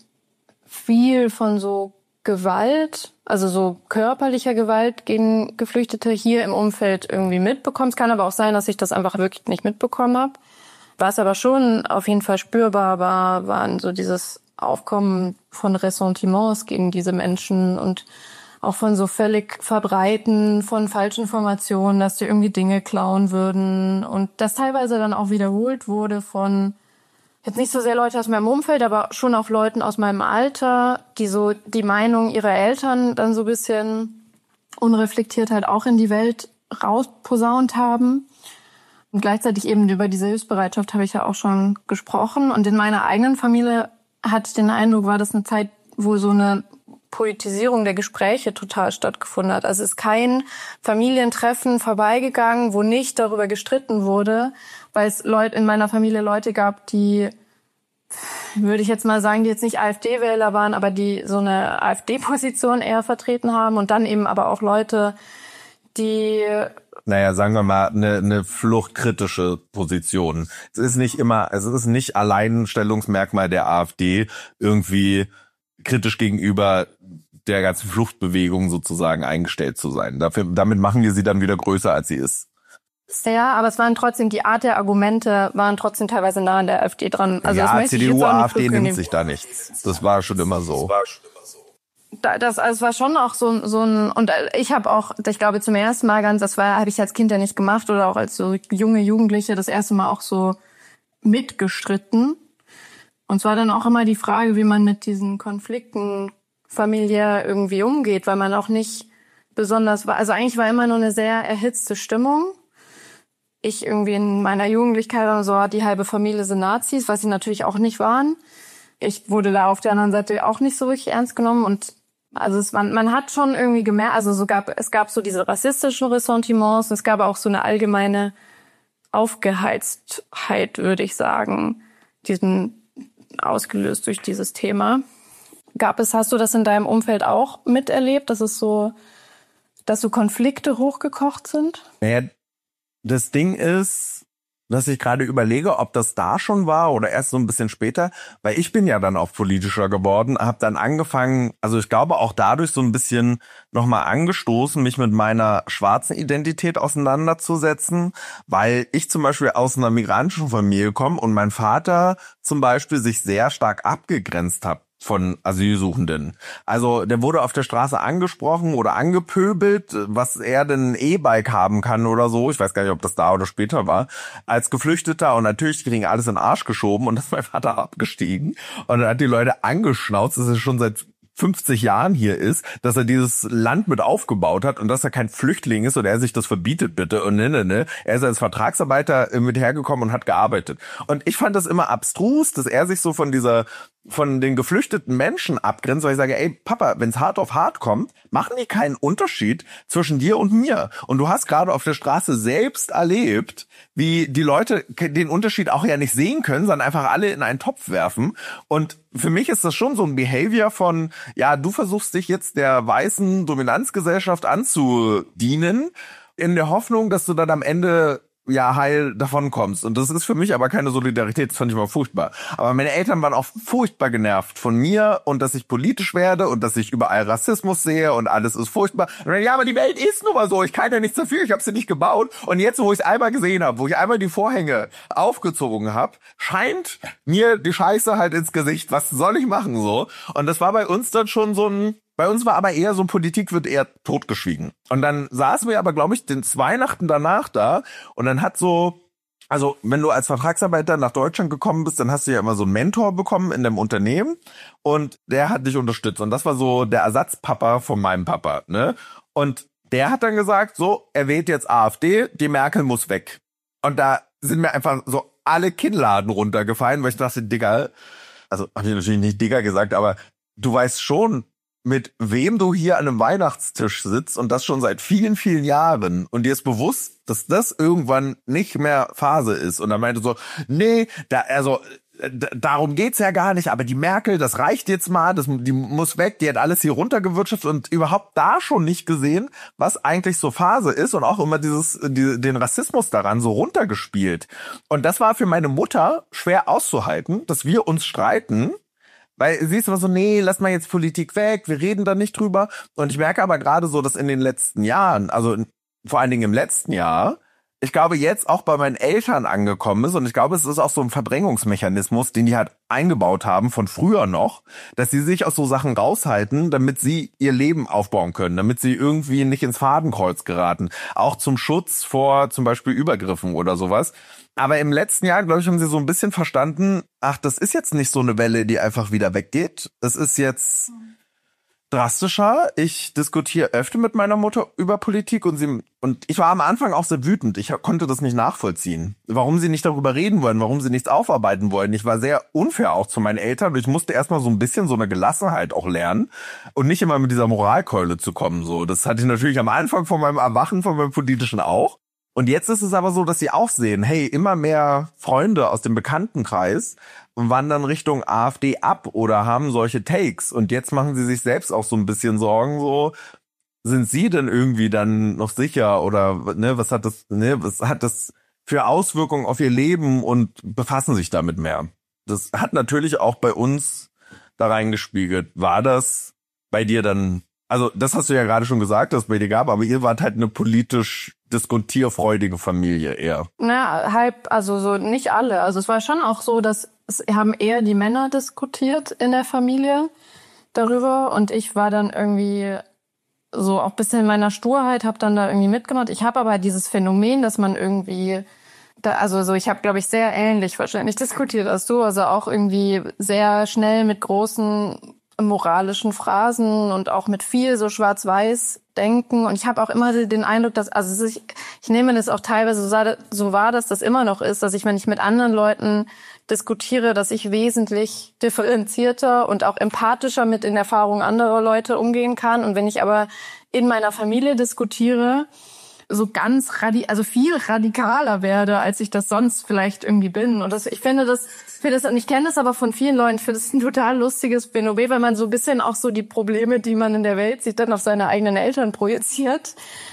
viel von so Gewalt, also so körperlicher Gewalt gegen Geflüchtete hier im Umfeld irgendwie mitbekommen. Es kann aber auch sein, dass ich das einfach wirklich nicht mitbekommen habe. Was aber schon auf jeden Fall spürbar war, waren so dieses Aufkommen von Ressentiments gegen diese Menschen und auch von so völlig Verbreiten von falschen Informationen, dass die irgendwie Dinge klauen würden und das teilweise dann auch wiederholt wurde von jetzt nicht so sehr Leute aus meinem Umfeld, aber schon auch Leuten aus meinem Alter, die so die Meinung ihrer Eltern dann so ein bisschen unreflektiert halt auch in die Welt rausposaunt haben. Und gleichzeitig eben über diese Hilfsbereitschaft habe ich ja auch schon gesprochen. Und in meiner eigenen Familie hatte ich den Eindruck, war das eine Zeit, wo so eine Politisierung der Gespräche total stattgefunden hat. Also es ist kein Familientreffen vorbeigegangen, wo nicht darüber gestritten wurde, weil es Leute in meiner Familie Leute gab, die, würde ich jetzt mal sagen, die jetzt nicht AfD-Wähler waren, aber die so eine AfD-Position eher vertreten haben und dann eben aber auch Leute, die naja, sagen wir mal, eine, eine fluchtkritische Position. Es ist nicht immer, es ist nicht Alleinstellungsmerkmal der AfD, irgendwie kritisch gegenüber der ganzen Fluchtbewegung sozusagen eingestellt zu sein. Dafür, damit machen wir sie dann wieder größer, als sie ist. Ja, aber es waren trotzdem, die Art der Argumente waren trotzdem teilweise nah an der AfD dran. Also ja, das möchte C D U, ich jetzt auch nicht AfD nimmt sich da nichts. Das war schon immer so. Das, das also es war schon auch so, so ein, und ich habe auch, ich glaube zum ersten Mal ganz, das war, habe ich als Kind ja nicht gemacht oder auch als so junge Jugendliche das erste Mal auch so mitgestritten. Und es war dann auch immer die Frage, wie man mit diesen Konflikten familiär irgendwie umgeht, weil man auch nicht besonders war. Also eigentlich war immer nur eine sehr erhitzte Stimmung. Ich irgendwie in meiner Jugendlichkeit und so, die halbe Familie sind Nazis, was sie natürlich auch nicht waren. Ich wurde da auf der anderen Seite auch nicht so richtig ernst genommen und also es, man, man hat schon irgendwie gemerkt, also so gab, es gab so diese rassistischen Ressentiments, es gab auch so eine allgemeine Aufgeheiztheit, würde ich sagen, diesen ausgelöst durch dieses Thema. Gab es, hast du das in deinem Umfeld auch miterlebt, dass es so, dass so Konflikte hochgekocht sind? Naja, das Ding ist, dass ich gerade überlege, ob das da schon war oder erst so ein bisschen später, weil ich bin ja dann auch politischer geworden, habe dann angefangen, also ich glaube auch dadurch so ein bisschen nochmal angestoßen, mich mit meiner schwarzen Identität auseinanderzusetzen, weil ich zum Beispiel aus einer migrantischen Familie komme und mein Vater zum Beispiel sich sehr stark abgegrenzt hat von Asylsuchenden. Also der wurde auf der Straße angesprochen oder angepöbelt, was er denn ein E-Bike haben kann oder so. Ich weiß gar nicht, ob das da oder später war. Als Geflüchteter und natürlich kriegen alles in den Arsch geschoben und dann ist mein Vater abgestiegen und dann hat die Leute angeschnauzt, dass er schon seit fünfzig Jahren hier ist, dass er dieses Land mit aufgebaut hat und dass er kein Flüchtling ist oder er sich das verbietet bitte und ne, ne, ne. Er ist als Vertragsarbeiter mit hergekommen und hat gearbeitet. Und ich fand das immer abstrus, dass er sich so von dieser von den geflüchteten Menschen abgrenzt, weil ich sage, ey Papa, wenn's hart auf hart kommt, machen die keinen Unterschied zwischen dir und mir. Und du hast gerade auf der Straße selbst erlebt, wie die Leute den Unterschied auch ja nicht sehen können, sondern einfach alle in einen Topf werfen. Und für mich ist das schon so ein Behavior von, ja, du versuchst dich jetzt der weißen Dominanzgesellschaft anzudienen, in der Hoffnung, dass du dann am Ende ja heil davon kommst. Und das ist für mich aber keine Solidarität, das fand ich mal furchtbar. Aber meine Eltern waren auch furchtbar genervt von mir und dass ich politisch werde und dass ich überall Rassismus sehe und alles ist furchtbar. Und dann, ja, aber die Welt ist nun mal so, ich kann ja nichts dafür, ich habe sie nicht gebaut. Und jetzt, wo ich es einmal gesehen habe, wo ich einmal die Vorhänge aufgezogen habe, scheint mir die Scheiße halt ins Gesicht. Was soll ich machen so? Und das war bei uns dann schon so ein Bei uns war aber eher so, Politik wird eher totgeschwiegen. Und dann saßen wir aber, glaube ich, den Weihnachten danach da und dann hat so, also wenn du als Vertragsarbeiter nach Deutschland gekommen bist, dann hast du ja immer so einen Mentor bekommen in dem Unternehmen und der hat dich unterstützt. Und das war so der Ersatzpapa von meinem Papa, ne? Und der hat dann gesagt, so, er wählt jetzt AfD, die Merkel muss weg. Und da sind mir einfach so alle Kinnladen runtergefallen, weil ich dachte, Digga, also habe ich natürlich nicht Digga gesagt, aber du weißt schon, mit wem du hier an einem Weihnachtstisch sitzt und das schon seit vielen, vielen Jahren und dir ist bewusst, dass das irgendwann nicht mehr Phase ist. Und dann meinte so, nee, da, also d- darum geht's ja gar nicht, aber die Merkel, das reicht jetzt mal, das, die muss weg, die hat alles hier runtergewirtschaftet und überhaupt da schon nicht gesehen, was eigentlich so Phase ist und auch immer dieses die, den Rassismus daran so runtergespielt. Und das war für meine Mutter schwer auszuhalten, dass wir uns streiten, weil sie ist immer so, nee, lass mal jetzt Politik weg, wir reden da nicht drüber. Und ich merke aber gerade so, dass in den letzten Jahren, also vor allen Dingen im letzten Jahr, ich glaube jetzt auch bei meinen Eltern angekommen ist und ich glaube, es ist auch so ein Verdrängungsmechanismus, den die halt eingebaut haben von früher noch, dass sie sich aus so Sachen raushalten, damit sie ihr Leben aufbauen können, damit sie irgendwie nicht ins Fadenkreuz geraten. Auch zum Schutz vor zum Beispiel Übergriffen oder sowas. Aber im letzten Jahr, glaube ich, haben sie so ein bisschen verstanden, ach, das ist jetzt nicht so eine Welle, die einfach wieder weggeht. Es ist jetzt drastischer. Ich diskutiere öfter mit meiner Mutter über Politik und sie und ich war am Anfang auch sehr wütend. Ich konnte das nicht nachvollziehen, warum sie nicht darüber reden wollen, warum sie nichts aufarbeiten wollen. Ich war sehr unfair auch zu meinen Eltern. Ich musste erstmal so ein bisschen so eine Gelassenheit auch lernen und nicht immer mit dieser Moralkeule zu kommen. So, das hatte ich natürlich am Anfang von meinem Erwachen, von meinem politischen auch. Und jetzt ist es aber so, dass sie auch sehen, hey, immer mehr Freunde aus dem Bekanntenkreis wandern Richtung AfD ab oder haben solche Takes. Und jetzt machen sie sich selbst auch so ein bisschen Sorgen, so, sind sie denn irgendwie dann noch sicher oder, ne, was hat das, ne, was hat das für Auswirkungen auf ihr Leben und befassen sich damit mehr. Das hat natürlich auch bei uns da reingespiegelt. War das bei dir dann, also das hast du ja gerade schon gesagt, dass es bei dir gab, aber ihr wart halt eine politisch diskutierfreudige Familie eher. Na, halb, also so nicht alle. Also es war schon auch so, dass es haben eher die Männer diskutiert in der Familie darüber und ich war dann irgendwie so auch ein bisschen in meiner Sturheit, habe dann da irgendwie mitgemacht. Ich habe aber dieses Phänomen, dass man irgendwie, da, also so, ich habe, glaube ich, sehr ähnlich wahrscheinlich diskutiert als du, also auch irgendwie sehr schnell mit großen moralischen Phrasen und auch mit viel so schwarz-weiß denken. Und ich habe auch immer den Eindruck, dass, also ich, ich nehme das auch teilweise so, so wahr, dass das immer noch ist, dass ich, wenn ich mit anderen Leuten diskutiere, dass ich wesentlich differenzierter und auch empathischer mit den Erfahrungen anderer Leute umgehen kann. Und wenn ich aber in meiner Familie diskutiere, so ganz radi- also viel radikaler werde, als ich das sonst vielleicht irgendwie bin. Und das, ich finde das, finde das, und ich kenne das aber von vielen Leuten, ich finde das ein total lustiges Phänomen, weil man so ein bisschen auch so die Probleme, die man in der Welt sieht, dann auf seine eigenen Eltern projiziert.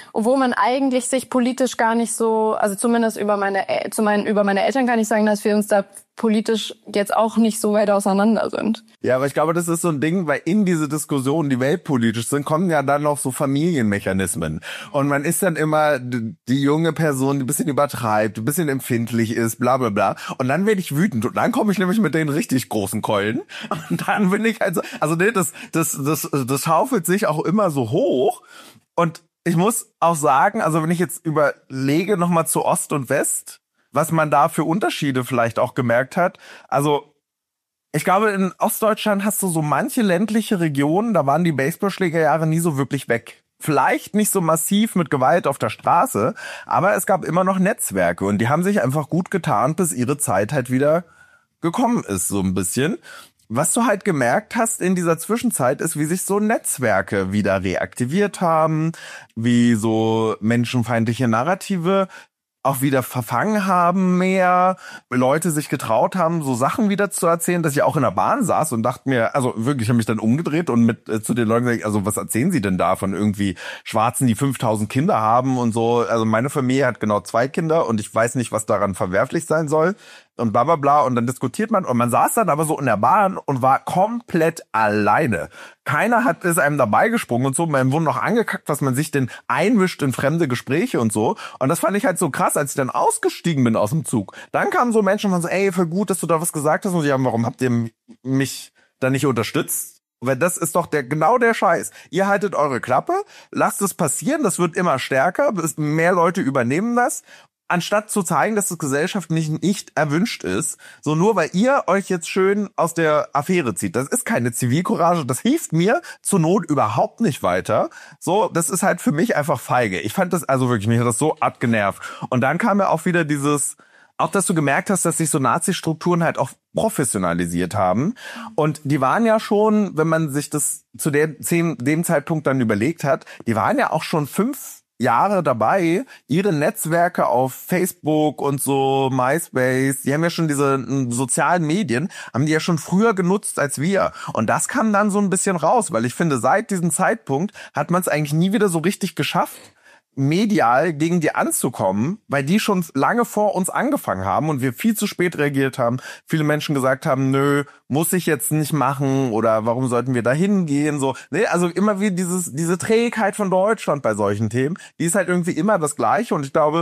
obwohl man eigentlich sich politisch gar nicht so, also zumindest über meine, zu meinen, über meine Eltern kann ich sagen, dass wir uns da politisch jetzt auch nicht so weit auseinander sind. Ja, aber ich glaube, das ist so ein Ding, weil in diese Diskussionen, die weltpolitisch sind, kommen ja dann noch so Familienmechanismen. Und man ist dann immer die junge Person, die ein bisschen übertreibt, ein bisschen empfindlich ist, bla bla bla. Und dann werde ich wütend. Und dann komme ich nämlich mit den richtig großen Keulen. Und dann bin ich also, also nee, das, das, das, das schaufelt sich auch immer so hoch. Und ich muss auch sagen, also wenn ich jetzt überlege nochmal zu Ost und West, was man da für Unterschiede vielleicht auch gemerkt hat. Also ich glaube, in Ostdeutschland hast du so manche ländliche Regionen, da waren die Baseballschlägerjahre nie so wirklich weg. Vielleicht nicht so massiv mit Gewalt auf der Straße, aber es gab immer noch Netzwerke und die haben sich einfach gut getan, bis ihre Zeit halt wieder gekommen ist, so ein bisschen. Was du halt gemerkt hast in dieser Zwischenzeit ist, wie sich so Netzwerke wieder reaktiviert haben, wie so menschenfeindliche Narrative auch wieder verfangen haben mehr, Leute sich getraut haben, so Sachen wieder zu erzählen, dass ich auch in der Bahn saß und dachte mir, also wirklich, ich habe mich dann umgedreht und mit äh, zu den Leuten gesagt, also was erzählen sie denn da von irgendwie Schwarzen, die fünftausend Kinder haben und so. Also meine Familie hat genau zwei Kinder und ich weiß nicht, was daran verwerflich sein soll und bla bla bla. Und dann diskutiert man und man saß dann aber so in der Bahn und war komplett alleine. Keiner hat ist einem dabei gesprungen und so. Man wurde noch angekackt, was man sich denn einmischt in fremde Gespräche und so. Und das fand ich halt so krass, als ich dann ausgestiegen bin aus dem Zug. Dann kamen so Menschen und waren so, ey, voll gut, dass du da was gesagt hast. Und ich, ja, warum habt ihr mich da nicht unterstützt? Weil das ist doch der genau der Scheiß. Ihr haltet eure Klappe, lasst es passieren, das wird immer stärker, mehr Leute übernehmen das. Anstatt zu zeigen, dass das gesellschaftlich nicht, nicht erwünscht ist, so nur weil ihr euch jetzt schön aus der Affäre zieht. Das ist keine Zivilcourage, das hilft mir zur Not überhaupt nicht weiter. So, das ist halt für mich einfach feige. Ich fand das, also wirklich, mich hat das so abgenervt. Und dann kam ja auch wieder dieses, auch dass du gemerkt hast, dass sich so Nazi-Strukturen halt auch professionalisiert haben. Und die waren ja schon, wenn man sich das zu der, dem Zeitpunkt dann überlegt hat, die waren ja auch schon fünf Jahre dabei, ihre Netzwerke auf Facebook und so, MySpace, die haben ja schon diese n, sozialen Medien, haben die ja schon früher genutzt als wir. Und das kam dann so ein bisschen raus, weil ich finde, seit diesem Zeitpunkt hat man es eigentlich nie wieder so richtig geschafft, medial gegen die anzukommen, weil die schon lange vor uns angefangen haben und wir viel zu spät reagiert haben. Viele Menschen gesagt haben, nö, muss ich jetzt nicht machen oder warum sollten wir da hingehen? So, nee, also immer wie dieses diese Trägheit von Deutschland bei solchen Themen, die ist halt irgendwie immer das Gleiche und ich glaube,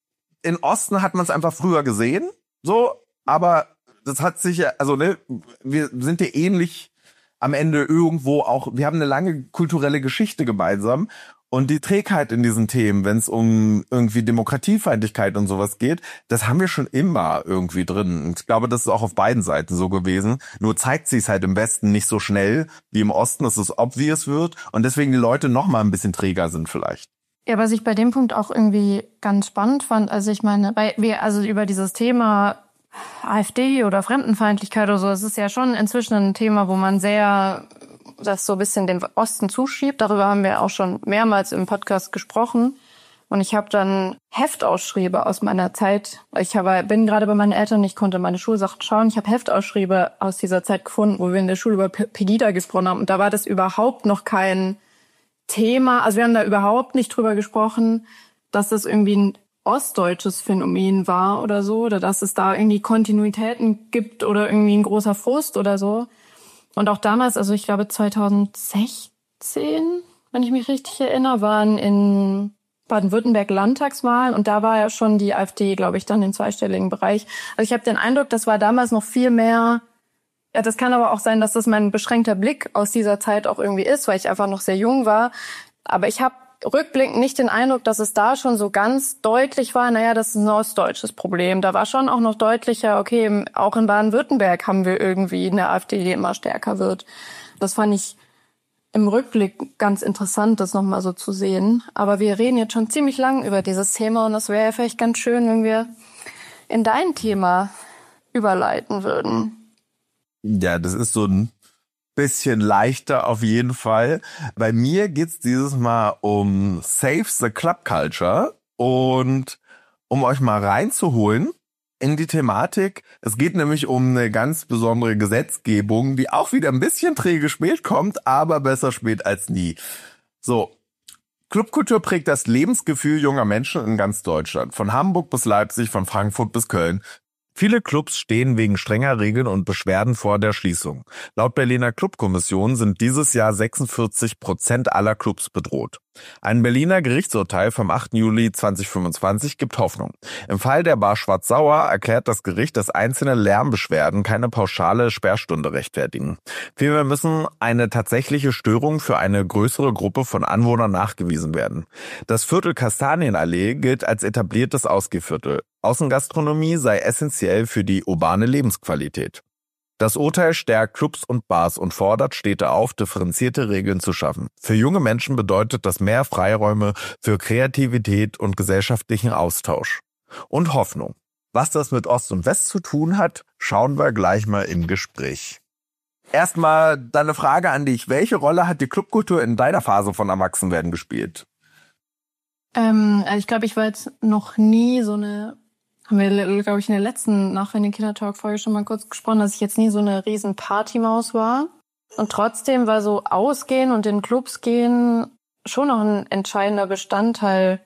in Osten hat man es einfach früher gesehen, so, aber das hat sich ja, also ne, wir sind ja ähnlich am Ende irgendwo auch, wir haben eine lange kulturelle Geschichte gemeinsam. Und die Trägheit in diesen Themen, wenn es um irgendwie Demokratiefeindlichkeit und sowas geht, das haben wir schon immer irgendwie drin. Und ich glaube, das ist auch auf beiden Seiten so gewesen. Nur zeigt sich es halt im Westen nicht so schnell wie im Osten, dass es obvious wird und deswegen die Leute noch mal ein bisschen träger sind vielleicht. Ja, was ich bei dem Punkt auch irgendwie ganz spannend fand, also ich meine, weil wir also über dieses Thema AfD oder Fremdenfeindlichkeit oder so, es ist ja schon inzwischen ein Thema, wo man sehr das so ein bisschen den Osten zuschiebt. Darüber haben wir auch schon mehrmals im Podcast gesprochen. Und ich habe dann Heftausschriebe aus meiner Zeit. Ich habe, bin gerade bei meinen Eltern, ich konnte meine Schulsachen schauen. Ich habe Heftausschriebe aus dieser Zeit gefunden, wo wir in der Schule über Pegida gesprochen haben. Und da war das überhaupt noch kein Thema. Also wir haben da überhaupt nicht drüber gesprochen, dass das irgendwie ein ostdeutsches Phänomen war oder so. Oder dass es da irgendwie Kontinuitäten gibt oder irgendwie ein großer Frust oder so. Und auch damals, also ich glaube zweitausendsechzehn, wenn ich mich richtig erinnere, waren in Baden-Württemberg Landtagswahlen und da war ja schon die AfD, glaube ich, dann im zweistelligen Bereich. Also ich habe den Eindruck, das war damals noch viel mehr, ja, das kann aber auch sein, dass das mein beschränkter Blick aus dieser Zeit auch irgendwie ist, weil ich einfach noch sehr jung war. Aber ich habe rückblickend nicht den Eindruck, dass es da schon so ganz deutlich war, naja, das ist ein ostdeutsches Problem. Da war schon auch noch deutlicher, okay, auch in Baden-Württemberg haben wir irgendwie eine AfD, die immer stärker wird. Das fand ich im Rückblick ganz interessant, das nochmal so zu sehen. Aber wir reden jetzt schon ziemlich lang über dieses Thema und es wäre ja vielleicht ganz schön, wenn wir in dein Thema überleiten würden. Ja, das ist so ein bisschen leichter auf jeden Fall. Bei mir geht's dieses Mal um Save the Club Culture und um euch mal reinzuholen in die Thematik. Es geht nämlich um eine ganz besondere Gesetzgebung, die auch wieder ein bisschen träge spät kommt, aber besser spät als nie. So, Clubkultur prägt das Lebensgefühl junger Menschen in ganz Deutschland. Von Hamburg bis Leipzig, von Frankfurt bis Köln. Viele Clubs stehen wegen strenger Regeln und Beschwerden vor der Schließung. Laut Berliner Clubkommission sind dieses Jahr sechsundvierzig Prozent aller Clubs bedroht. Ein Berliner Gerichtsurteil vom achten Juli zweitausendfünfundzwanzig gibt Hoffnung. Im Fall der Bar Schwarz-Sauer erklärt das Gericht, dass einzelne Lärmbeschwerden keine pauschale Sperrstunde rechtfertigen. Vielmehr müssen eine tatsächliche Störung für eine größere Gruppe von Anwohnern nachgewiesen werden. Das Viertel Kastanienallee gilt als etabliertes Ausgehviertel. Außengastronomie sei essentiell für die urbane Lebensqualität. Das Urteil stärkt Clubs und Bars und fordert Städte auf, differenzierte Regeln zu schaffen. Für junge Menschen bedeutet das mehr Freiräume für Kreativität und gesellschaftlichen Austausch. Und Hoffnung. Was das mit Ost und West zu tun hat, schauen wir gleich mal im Gespräch. Erstmal deine Frage an dich. Welche Rolle hat die Clubkultur in deiner Phase von Erwachsenwerden gespielt? Ähm, also ich glaube, ich war jetzt noch nie so eine... Haben wir, glaube ich, in der letzten Nachwende Kindertalk-Folge schon mal kurz gesprochen, dass ich jetzt nie so eine riesen Partymaus war. Und trotzdem war so Ausgehen und in Clubs gehen schon noch ein entscheidender Bestandteil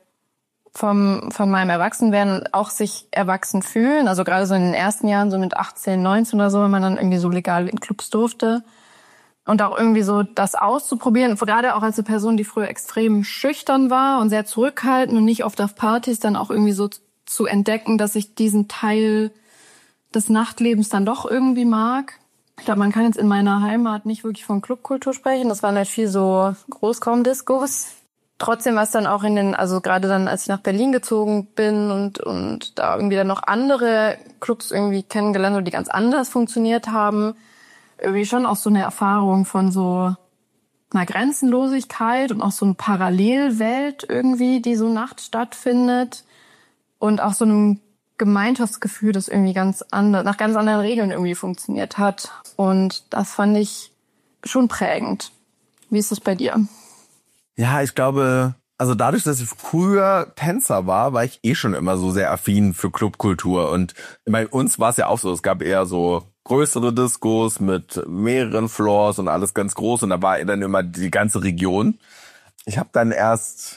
vom, von meinem Erwachsenwerden, auch sich erwachsen fühlen. Also gerade so in den ersten Jahren, so mit achtzehn, neunzehn oder so, wenn man dann irgendwie so legal in Clubs durfte. Und auch irgendwie so das auszuprobieren, gerade auch als eine Person, die früher extrem schüchtern war und sehr zurückhaltend und nicht oft auf Partys, dann auch irgendwie so zu entdecken, dass ich diesen Teil des Nachtlebens dann doch irgendwie mag. Ich glaube, man kann jetzt in meiner Heimat nicht wirklich von Clubkultur sprechen. Das waren halt viel so Großraumdiskos. Trotzdem war es dann auch in den, also gerade dann, als ich nach Berlin gezogen bin und und da irgendwie dann noch andere Clubs irgendwie kennengelernt habe, die ganz anders funktioniert haben, irgendwie schon auch so eine Erfahrung von so einer Grenzenlosigkeit und auch so eine Parallelwelt irgendwie, die so nachts stattfindet. Und auch so einem Gemeinschaftsgefühl, das irgendwie ganz anders, nach ganz anderen Regeln irgendwie funktioniert hat. Und das fand ich schon prägend. Wie ist das bei dir? Ja, ich glaube, also dadurch, dass ich früher Tänzer war, war ich eh schon immer so sehr affin für Clubkultur. Und bei uns war es ja auch so, es gab eher so größere Diskos mit mehreren Floors und alles ganz groß. Und da war dann immer die ganze Region. Ich habe dann erst...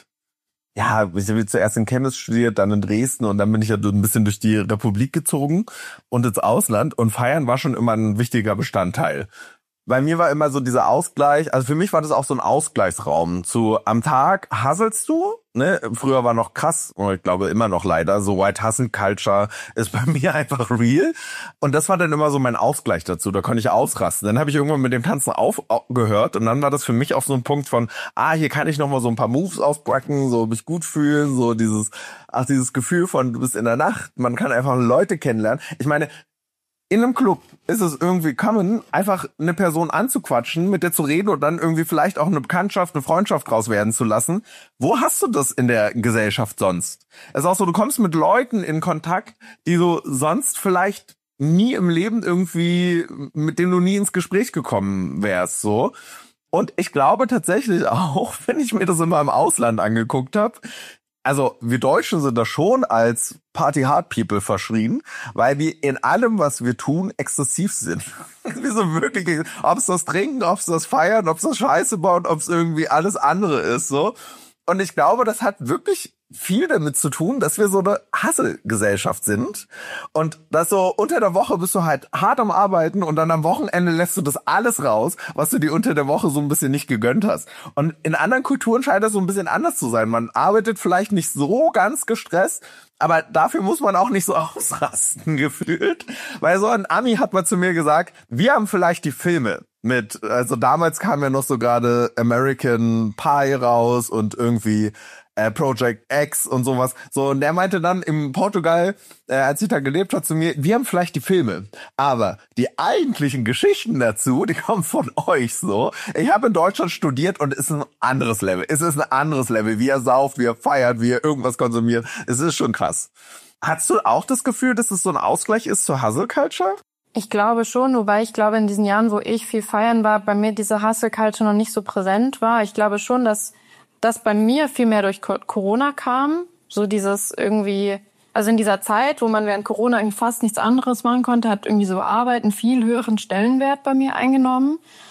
Ja, ich habe zuerst in Chemnitz studiert, dann in Dresden und dann bin ich ja ein bisschen durch die Republik gezogen und ins Ausland und feiern war schon immer ein wichtiger Bestandteil. Bei mir war immer so dieser Ausgleich, also für mich war das auch so ein Ausgleichsraum. Zu am Tag hustlest du, ne? Früher war noch krass, und ich glaube immer noch leider, so White Hustle Culture ist bei mir einfach real. Und das war dann immer so mein Ausgleich dazu, da konnte ich ausrasten. Dann habe ich irgendwann mit dem Tanzen aufgehört und dann war das für mich auch so ein Punkt von, ah, hier kann ich nochmal so ein paar Moves auspacken, so mich gut fühlen, so dieses, ach, dieses Gefühl von, du bist in der Nacht, man kann einfach Leute kennenlernen. Ich meine, in einem Club ist es irgendwie common, einfach eine Person anzuquatschen, mit der zu reden und dann irgendwie vielleicht auch eine Bekanntschaft, eine Freundschaft draus werden zu lassen. Wo hast du das in der Gesellschaft sonst? Es ist auch so, du kommst mit Leuten in Kontakt, die du sonst vielleicht nie im Leben irgendwie, mit denen du nie ins Gespräch gekommen wärst, so. Und ich glaube tatsächlich auch, wenn ich mir das immer im Ausland angeguckt habe, also wir Deutschen sind da schon als Party-Hard-People verschrien, weil wir in allem, was wir tun, exzessiv sind. Wir sind wirklich, ob es das Trinken, ob es das Feiern, ob es das Scheiße bauen, ob es irgendwie alles andere ist, so. Und ich glaube, das hat wirklich viel damit zu tun, dass wir so eine Hustle-Gesellschaft sind und dass so unter der Woche bist du halt hart am Arbeiten und dann am Wochenende lässt du das alles raus, was du dir unter der Woche so ein bisschen nicht gegönnt hast. Und in anderen Kulturen scheint das so ein bisschen anders zu sein. Man arbeitet vielleicht nicht so ganz gestresst, aber dafür muss man auch nicht so ausrasten gefühlt, weil so ein Ami hat mal zu mir gesagt, wir haben vielleicht die Filme mit, also damals kam ja noch so gerade American Pie raus und irgendwie äh, Project X und sowas. So, und der meinte dann in Portugal, äh, als ich da gelebt hat, zu mir, wir haben vielleicht die Filme, aber die eigentlichen Geschichten dazu, die kommen von euch, so. Ich habe in Deutschland studiert und es ist ein anderes Level. Es ist ein anderes Level. Wie er sauft, wie er feiert, wie er irgendwas konsumiert. Es ist schon krass. Hast du auch das Gefühl, dass es so ein Ausgleich ist zur Hustle Culture? Ich glaube schon, wobei ich glaube, in diesen Jahren, wo ich viel feiern war, bei mir diese Hustle-Culture noch nicht so präsent war. Ich glaube schon, dass das bei mir viel mehr durch Corona kam. So dieses irgendwie, also in dieser Zeit, wo man während Corona irgendwie fast nichts anderes machen konnte, hat irgendwie so Arbeit einen viel höheren Stellenwert bei mir eingenommen.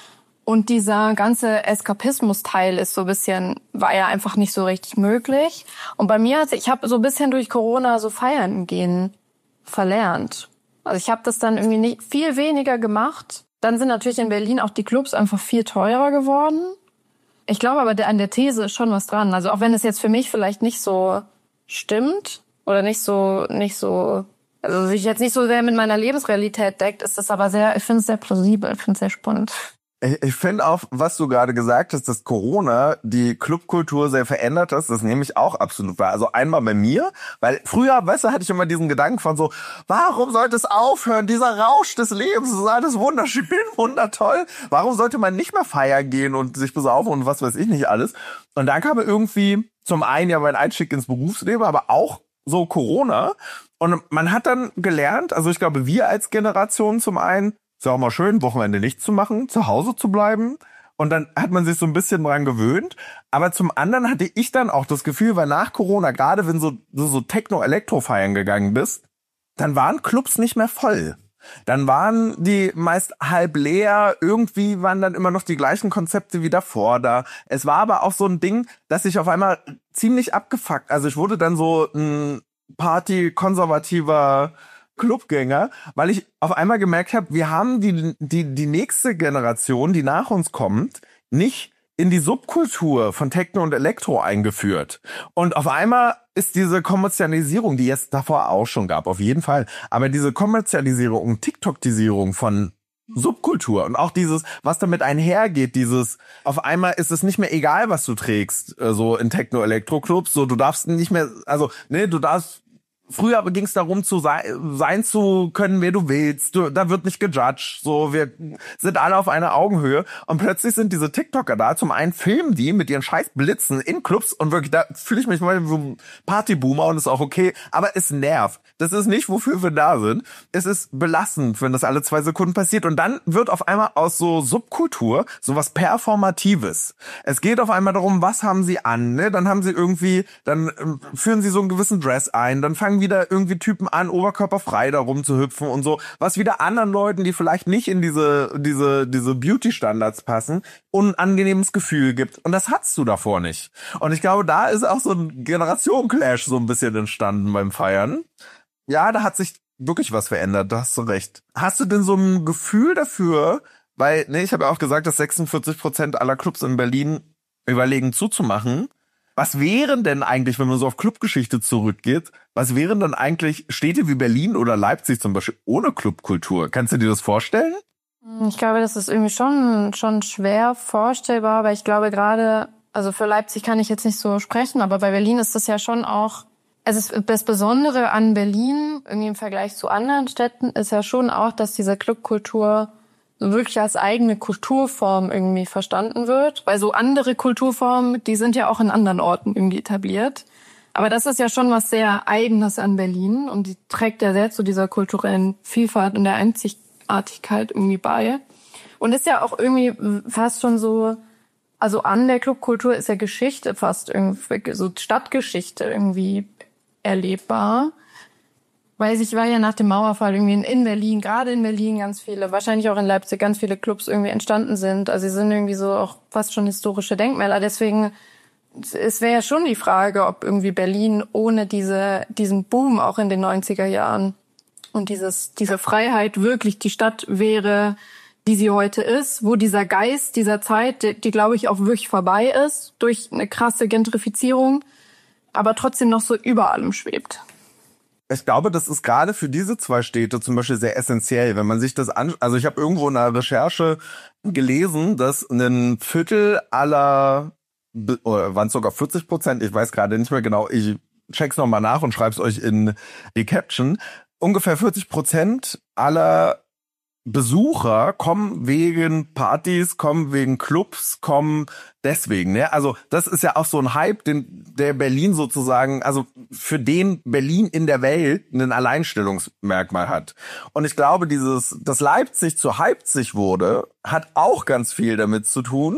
Und dieser ganze Eskapismus-Teil ist so ein bisschen, war ja einfach nicht so richtig möglich. Und bei mir, ich habe so ein bisschen durch Corona so feiern gehen verlernt. Also ich habe das dann irgendwie nicht, viel weniger gemacht. Dann sind natürlich in Berlin auch die Clubs einfach viel teurer geworden. Ich glaube aber an der These ist schon was dran. Also auch wenn es jetzt für mich vielleicht nicht so stimmt oder nicht so, nicht so, also sich jetzt nicht so sehr mit meiner Lebensrealität deckt, ist das aber sehr, ich finde es sehr plausibel, ich finde es sehr spannend. Ich, ich finde auch, was du gerade gesagt hast, dass Corona die Clubkultur sehr verändert hat, das nehme ich auch absolut wahr. Also einmal bei mir, weil früher, weißt du, hatte ich immer diesen Gedanken von so, warum sollte es aufhören? Dieser Rausch des Lebens, das ist alles wunderschön, wundertoll. Warum sollte man nicht mehr feiern gehen und sich besaufen und was weiß ich nicht alles? Und dann kam irgendwie zum einen ja mein Einstieg ins Berufsleben, aber auch so Corona. Und man hat dann gelernt, also ich glaube, wir als Generation zum einen, ist ja auch mal schön, Wochenende nichts zu machen, zu Hause zu bleiben. Und dann hat man sich so ein bisschen dran gewöhnt. Aber zum anderen hatte ich dann auch das Gefühl, weil nach Corona, gerade wenn so, du so Techno-Elektro feiern gegangen bist, dann waren Clubs nicht mehr voll. Dann waren die meist halb leer, irgendwie waren dann immer noch die gleichen Konzepte wie davor da. Es war aber auch so ein Ding, dass ich auf einmal ziemlich abgefuckt, also ich wurde dann so ein Party-konservativer Clubgänger, weil ich auf einmal gemerkt habe, wir haben die die die nächste Generation, die nach uns kommt, nicht in die Subkultur von Techno und Elektro eingeführt. Und auf einmal ist diese Kommerzialisierung, die es davor auch schon gab, auf jeden Fall, aber diese Kommerzialisierung und TikTokisierung von Subkultur und auch dieses, was damit einhergeht, dieses, auf einmal ist es nicht mehr egal, was du trägst, so in Techno-Elektro-Clubs, so du darfst nicht mehr, also, ne, du darfst früher ging es darum, zu sein, sein zu können, wer du willst. Du, da wird nicht gejudged. So, wir sind alle auf einer Augenhöhe. Und plötzlich sind diese TikToker da. Zum einen filmen die mit ihren scheiß Blitzen in Clubs. Und wirklich, da fühle ich mich mal wie ein Partyboomer und ist auch okay. Aber es nervt. Das ist nicht, wofür wir da sind. Es ist belastend, wenn das alle zwei Sekunden passiert. Und dann wird auf einmal aus so Subkultur sowas Performatives. Es geht auf einmal darum, was haben sie an, ne? Dann haben sie irgendwie, dann ähm, führen sie so einen gewissen Dress ein. Dann fangen wieder irgendwie Typen an, oberkörperfrei da rumzuhüpfen und so, was wieder anderen Leuten, die vielleicht nicht in diese diese diese Beauty-Standards passen, unangenehmes Gefühl gibt. Und das hattest du davor nicht. Und ich glaube, da ist auch so ein Generation-Clash so ein bisschen entstanden beim Feiern. Ja, da hat sich wirklich was verändert, da hast du recht. Hast du denn so ein Gefühl dafür, weil, ne, ich habe ja auch gesagt, dass sechsundvierzig Prozent aller Clubs in Berlin überlegen zuzumachen. Was wären denn eigentlich, wenn man so auf Clubgeschichte zurückgeht, was wären dann eigentlich Städte wie Berlin oder Leipzig zum Beispiel ohne Clubkultur? Kannst du dir das vorstellen? Ich glaube, das ist irgendwie schon, schon schwer vorstellbar, weil ich glaube gerade, also für Leipzig kann ich jetzt nicht so sprechen, aber bei Berlin ist das ja schon auch, also es ist das Besondere an Berlin, irgendwie im Vergleich zu anderen Städten, ist ja schon auch, dass diese Clubkultur wirklich als eigene Kulturform irgendwie verstanden wird. Weil so andere Kulturformen, die sind ja auch in anderen Orten irgendwie etabliert. Aber das ist ja schon was sehr Eigenes an Berlin und die trägt ja sehr zu dieser kulturellen Vielfalt und der Einzigartigkeit irgendwie bei. Und ist ja auch irgendwie fast schon so, also an der Clubkultur ist ja Geschichte fast irgendwie, so Stadtgeschichte irgendwie erlebbar. Weil ich war ja nach dem Mauerfall irgendwie in Berlin, gerade in Berlin ganz viele, wahrscheinlich auch in Leipzig ganz viele Clubs irgendwie entstanden sind. Also sie sind irgendwie so auch fast schon historische Denkmäler. Deswegen, es wäre ja schon die Frage, ob irgendwie Berlin ohne diese diesen Boom auch in den neunziger Jahren und dieses diese Freiheit wirklich die Stadt wäre, die sie heute ist, wo dieser Geist dieser Zeit, die, die glaube ich auch wirklich vorbei ist durch eine krasse Gentrifizierung, aber trotzdem noch so über allem schwebt. Ich glaube, das ist gerade für diese zwei Städte zum Beispiel sehr essentiell, wenn man sich das an, also ich habe irgendwo in einer Recherche gelesen, dass ein Viertel aller, oder waren es sogar vierzig Prozent, ich weiß gerade nicht mehr genau, ich check's nochmal nach und schreib's euch in die Caption, ungefähr vierzig Prozent aller Besucher kommen wegen Partys, kommen wegen Clubs, kommen deswegen, ne? Also das ist ja auch so ein Hype, den der Berlin sozusagen, also für den Berlin in der Welt ein Alleinstellungsmerkmal hat. Und ich glaube, dieses, dass Leipzig zu Leipzig wurde, hat auch ganz viel damit zu tun,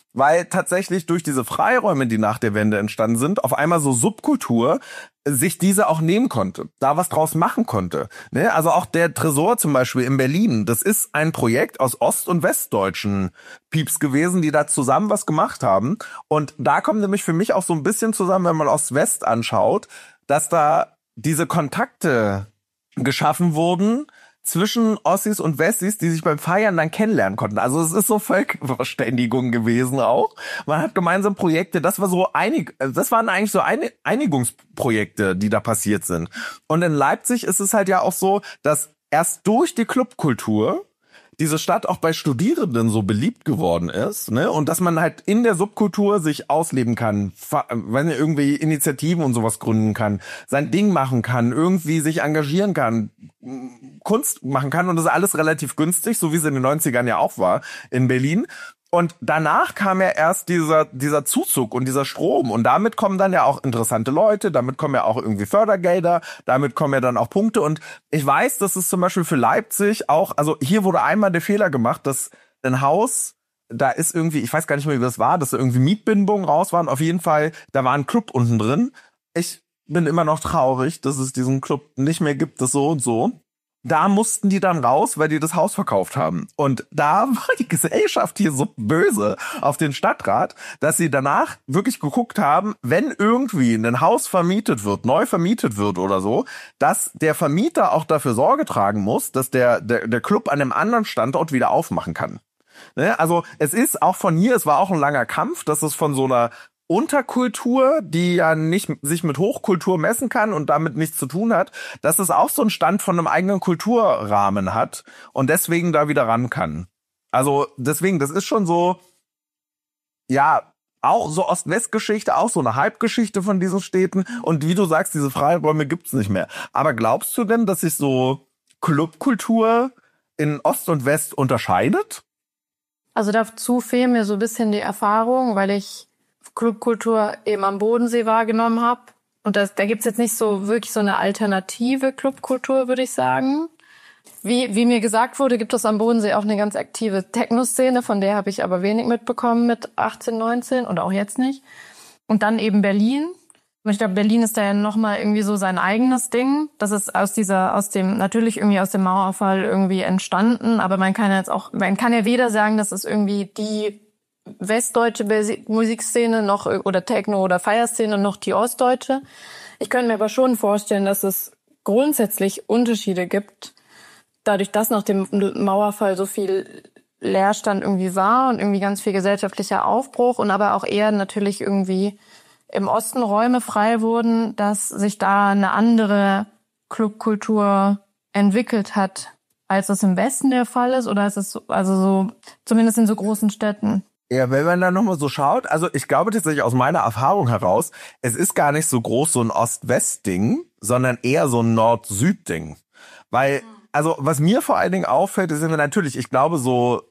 weil tatsächlich durch diese Freiräume, die nach der Wende entstanden sind, auf einmal so Subkultur sich diese auch nehmen konnte, da was draus machen konnte. Ne? Also auch der Tresor zum Beispiel in Berlin, das ist ein Projekt aus ost- und westdeutschen Pieps gewesen, die da zusammen was gemacht haben. Und da kommt nämlich für mich auch so ein bisschen zusammen, wenn man Ost-West anschaut, dass da diese Kontakte geschaffen wurden zwischen Ossis und Wessis, die sich beim Feiern dann kennenlernen konnten. Also es ist so Völkerverständigung gewesen auch. Man hat gemeinsam Projekte, das war so einig, das waren eigentlich so Einigungsprojekte, die da passiert sind. Und in Leipzig ist es halt ja auch so, dass erst durch die Clubkultur diese Stadt auch bei Studierenden so beliebt geworden ist, ne? Und dass man halt in der Subkultur sich ausleben kann, wenn er irgendwie Initiativen und sowas gründen kann, sein Ding machen kann, irgendwie sich engagieren kann, Kunst machen kann und das ist alles relativ günstig, so wie es in den neunzigern ja auch war in Berlin. Und danach kam ja erst dieser dieser Zuzug und dieser Strom und damit kommen dann ja auch interessante Leute, damit kommen ja auch irgendwie Fördergelder, damit kommen ja dann auch Punkte und ich weiß, dass es zum Beispiel für Leipzig auch, also hier wurde einmal der Fehler gemacht, dass ein Haus, da ist irgendwie, ich weiß gar nicht mehr, wie das war, dass da irgendwie Mietbindungen raus waren, auf jeden Fall, da war ein Club unten drin. Ich bin immer noch traurig, dass es diesen Club nicht mehr gibt, das so und so. Da mussten die dann raus, weil die das Haus verkauft haben. Und da war die Gesellschaft hier so böse auf den Stadtrat, dass sie danach wirklich geguckt haben, wenn irgendwie ein Haus vermietet wird, neu vermietet wird oder so, dass der Vermieter auch dafür Sorge tragen muss, dass der, der, der Club an einem anderen Standort wieder aufmachen kann. Ne? Also es ist auch von hier, es war auch ein langer Kampf, dass es von so einer Unterkultur, die ja nicht sich mit Hochkultur messen kann und damit nichts zu tun hat, dass es auch so einen Stand von einem eigenen Kulturrahmen hat und deswegen da wieder ran kann. Also deswegen, das ist schon so, ja, auch so Ost-West-Geschichte, auch so eine Hype-Geschichte von diesen Städten und wie du sagst, diese Freiräume gibt's nicht mehr. Aber glaubst du denn, dass sich so Clubkultur in Ost und West unterscheidet? Also dazu fehlen mir so ein bisschen die Erfahrung, weil ich Clubkultur eben am Bodensee wahrgenommen habe. Und das, da gibt's jetzt nicht so wirklich so eine alternative Clubkultur, würde ich sagen. Wie, wie mir gesagt wurde, gibt es am Bodensee auch eine ganz aktive Techno-Szene, von der habe ich aber wenig mitbekommen mit achtzehn, neunzehn und auch jetzt nicht. Und dann eben Berlin. Und ich glaube, Berlin ist da ja nochmal irgendwie so sein eigenes Ding. Das ist aus dieser, aus dem, natürlich irgendwie aus dem Mauerfall irgendwie entstanden, aber man kann jetzt auch, man kann ja weder sagen, dass es irgendwie die westdeutsche Musikszene noch oder Techno- oder Feierszene noch die ostdeutsche. Ich könnte mir aber schon vorstellen, dass es grundsätzlich Unterschiede gibt, dadurch, dass nach dem Mauerfall so viel Leerstand irgendwie war und irgendwie ganz viel gesellschaftlicher Aufbruch und aber auch eher natürlich irgendwie im Osten Räume frei wurden, dass sich da eine andere Clubkultur entwickelt hat, als es im Westen der Fall ist oder ist es so, also so zumindest in so großen Städten. Ja, wenn man da nochmal so schaut, also ich glaube tatsächlich aus meiner Erfahrung heraus, es ist gar nicht so groß so ein Ost-West-Ding, sondern eher so ein Nord-Süd-Ding. Weil, also was mir vor allen Dingen auffällt, ist natürlich, ich glaube so,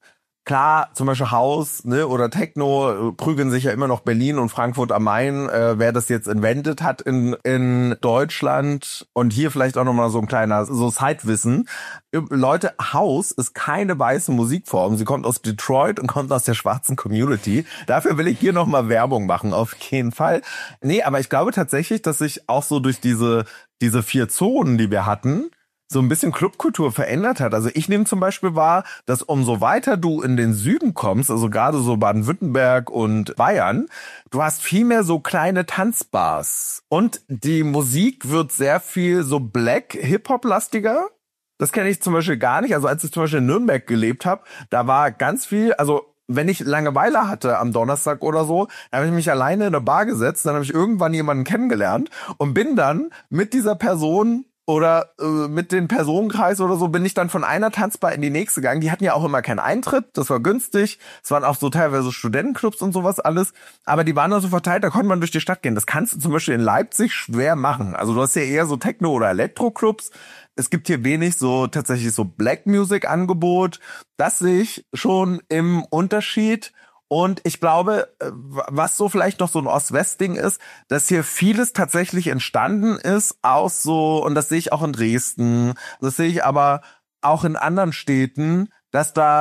klar, zum Beispiel House, ne, oder Techno prügeln sich ja immer noch Berlin und Frankfurt am Main, äh, wer das jetzt invented hat in in Deutschland und hier vielleicht auch nochmal so ein kleiner so Sidewissen. Leute, House ist keine weiße Musikform. Sie kommt aus Detroit und kommt aus der schwarzen Community. Dafür will ich hier nochmal Werbung machen, auf jeden Fall. Nee, aber ich glaube tatsächlich, dass sich auch so durch diese diese vier Zonen, die wir hatten, so ein bisschen Clubkultur verändert hat. Also ich nehme zum Beispiel wahr, dass umso weiter du in den Süden kommst, also gerade so Baden-Württemberg und Bayern, du hast viel mehr so kleine Tanzbars. Und die Musik wird sehr viel so Black-Hip-Hop-lastiger. Das kenne ich zum Beispiel gar nicht. Also als ich zum Beispiel in Nürnberg gelebt habe, da war ganz viel, also wenn ich Langeweile hatte am Donnerstag oder so, dann habe ich mich alleine in eine Bar gesetzt, dann habe ich irgendwann jemanden kennengelernt und bin dann mit dieser Person oder äh, mit den Personenkreis oder so bin ich dann von einer Tanzbar in die nächste gegangen. Die hatten ja auch immer keinen Eintritt, das war günstig. Es waren auch so teilweise Studentenclubs und sowas alles. Aber die waren da so verteilt, da konnte man durch die Stadt gehen. Das kannst du zum Beispiel in Leipzig schwer machen. Also du hast ja eher so Techno- oder Elektroclubs. Es gibt hier wenig so tatsächlich so Black Music Angebot. Das sehe ich schon im Unterschied. Und ich glaube, was so vielleicht noch so ein Ost-West-Ding ist, dass hier vieles tatsächlich entstanden ist aus so, und das sehe ich auch in Dresden, das sehe ich aber auch in anderen Städten, dass da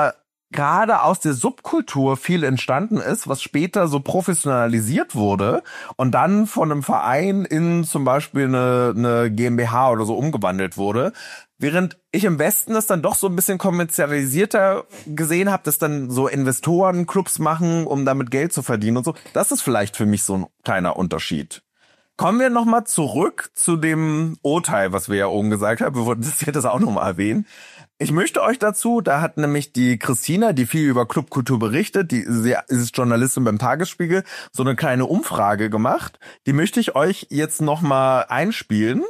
gerade aus der Subkultur viel entstanden ist, was später so professionalisiert wurde und dann von einem Verein in zum Beispiel eine, eine GmbH oder so umgewandelt wurde. Während ich im Westen das dann doch so ein bisschen kommerzialisierter gesehen habe, dass dann so Investoren Clubs machen, um damit Geld zu verdienen und so. Das ist vielleicht für mich so ein kleiner Unterschied. Kommen wir nochmal zurück zu dem Urteil, was wir ja oben gesagt haben. Wir wollten das hier das auch nochmal erwähnen. Ich möchte euch dazu, da hat nämlich die Christina, die viel über Clubkultur berichtet, die sie ist Journalistin beim Tagesspiegel, so eine kleine Umfrage gemacht. Die möchte ich euch jetzt nochmal einspielen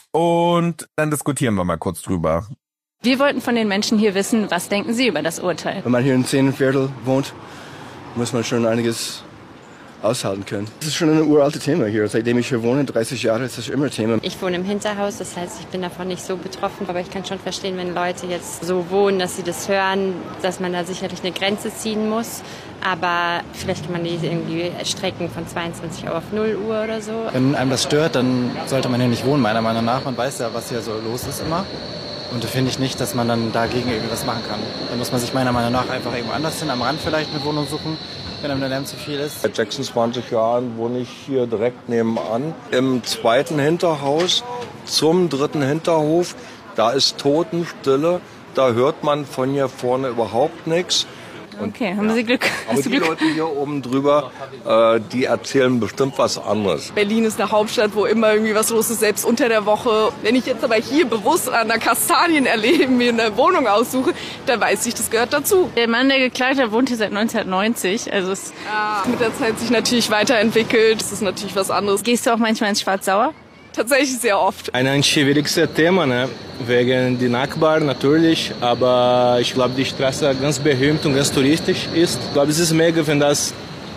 und dann diskutieren wir mal kurz drüber. Wir wollten von den Menschen hier wissen, was denken sie über das Urteil? Wenn man hier in Zehnenviertel wohnt, muss man schon einiges aushalten können. Das ist schon ein uraltes Thema hier. Seitdem ich hier wohne, dreißig Jahre, ist das immer Thema. Ich wohne im Hinterhaus, das heißt, ich bin davon nicht so betroffen. Aber ich kann schon verstehen, wenn Leute jetzt so wohnen, dass sie das hören, dass man da sicherlich eine Grenze ziehen muss. Aber vielleicht kann man die irgendwie strecken von zweiundzwanzig Uhr auf null Uhr oder so. Wenn einem das stört, dann sollte man hier nicht wohnen, meiner Meinung nach. Man weiß ja, was hier so los ist immer. Und da finde ich nicht, dass man dann dagegen irgendwas machen kann. Dann muss man sich meiner Meinung nach einfach irgendwo anders hin, am Rand vielleicht eine Wohnung suchen, wenn einem der Lärm zu viel ist. Seit sechsundzwanzig Jahren wohne ich hier direkt nebenan. Im zweiten Hinterhaus zum dritten Hinterhof, da ist Totenstille. Da hört man von hier vorne überhaupt nichts. Und, okay, haben Sie Glück. Aber die Glück? Leute hier oben drüber, äh, die erzählen bestimmt was anderes. Berlin ist eine Hauptstadt, wo immer irgendwie was los ist, selbst unter der Woche. Wenn ich jetzt aber hier bewusst an der Kastanienallee mir eine Wohnung aussuche, dann weiß ich, das gehört dazu. Der Mann, der geklagt hat, wohnt hier seit neunzehnhundertneunzig. Also es ja, mit der Zeit sich natürlich weiterentwickelt. Das ist natürlich was anderes. Gehst du auch manchmal ins Schwarz-Sauer? Tatsächlich sehr oft. Ein schwieriges Thema, ne? Wegen die Nachbarn natürlich, aber ich glaube, die Straße ganz berühmt und ganz touristisch ist. Ich glaube, es ist mega, wenn das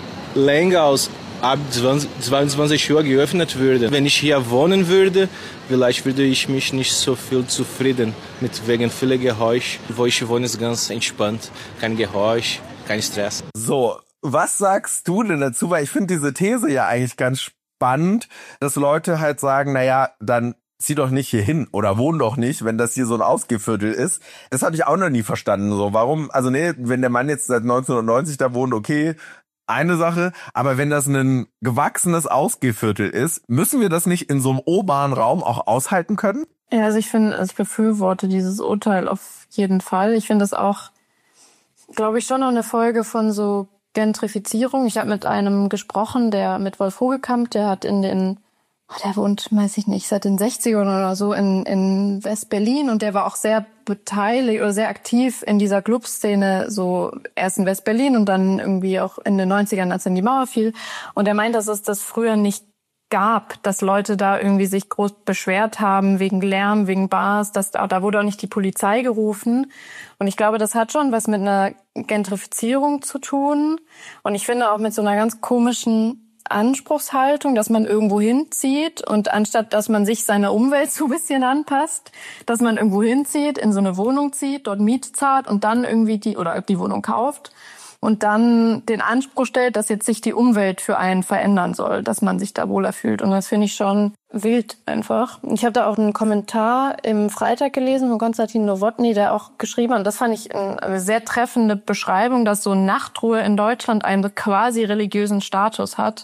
länger als ab zweiundzwanzig Uhr geöffnet würde. Wenn ich hier wohnen würde, vielleicht würde ich mich nicht so viel zufrieden mit wegen vieler Geräusch. Wo ich wohne, ist ganz entspannt. Kein Geräusch, kein Stress. So, was sagst du denn dazu? Weil ich finde diese These ja eigentlich ganz spannend. Spannend, dass Leute halt sagen, naja, dann zieh doch nicht hier hin oder wohn doch nicht, wenn das hier so ein Ausgehviertel ist. Das hatte ich auch noch nie verstanden. So, warum, also nee, wenn der Mann jetzt seit neunzehnhundertneunzig da wohnt, okay, eine Sache, aber wenn das ein gewachsenes Ausgehviertel ist, müssen wir das nicht in so einem urbanen Raum auch aushalten können? Ja, also ich finde, also ich befürworte dieses Urteil auf jeden Fall. Ich finde das auch, glaube ich, schon noch eine Folge von so Gentrifizierung. Ich habe mit einem gesprochen, der mit Wolf Vogelkamp, der hat in den, oh, der wohnt, weiß ich nicht, seit den sechzigern oder so in, in West-Berlin und der war auch sehr beteiligt oder sehr aktiv in dieser Clubszene, so erst in West-Berlin und dann irgendwie auch in den neunzigern, als dann die Mauer fiel. Und er meint, dass es das früher nicht gab, dass Leute da irgendwie sich groß beschwert haben wegen Lärm, wegen Bars, dass da, da wurde auch nicht die Polizei gerufen. Und ich glaube, das hat schon was mit einer Gentrifizierung zu tun. Und ich finde auch mit so einer ganz komischen Anspruchshaltung, dass man irgendwo hinzieht und anstatt, dass man sich seiner Umwelt so ein bisschen anpasst, dass man irgendwo hinzieht, in so eine Wohnung zieht, dort Miete zahlt und dann irgendwie die, oder die Wohnung kauft. Und dann den Anspruch stellt, dass jetzt sich die Umwelt für einen verändern soll, dass man sich da wohler fühlt. Und das finde ich schon wild einfach. Ich habe da auch einen Kommentar im Freitag gelesen von Konstantin Nowotny, der auch geschrieben hat, und das fand ich eine sehr treffende Beschreibung, dass so Nachtruhe in Deutschland einen quasi religiösen Status hat.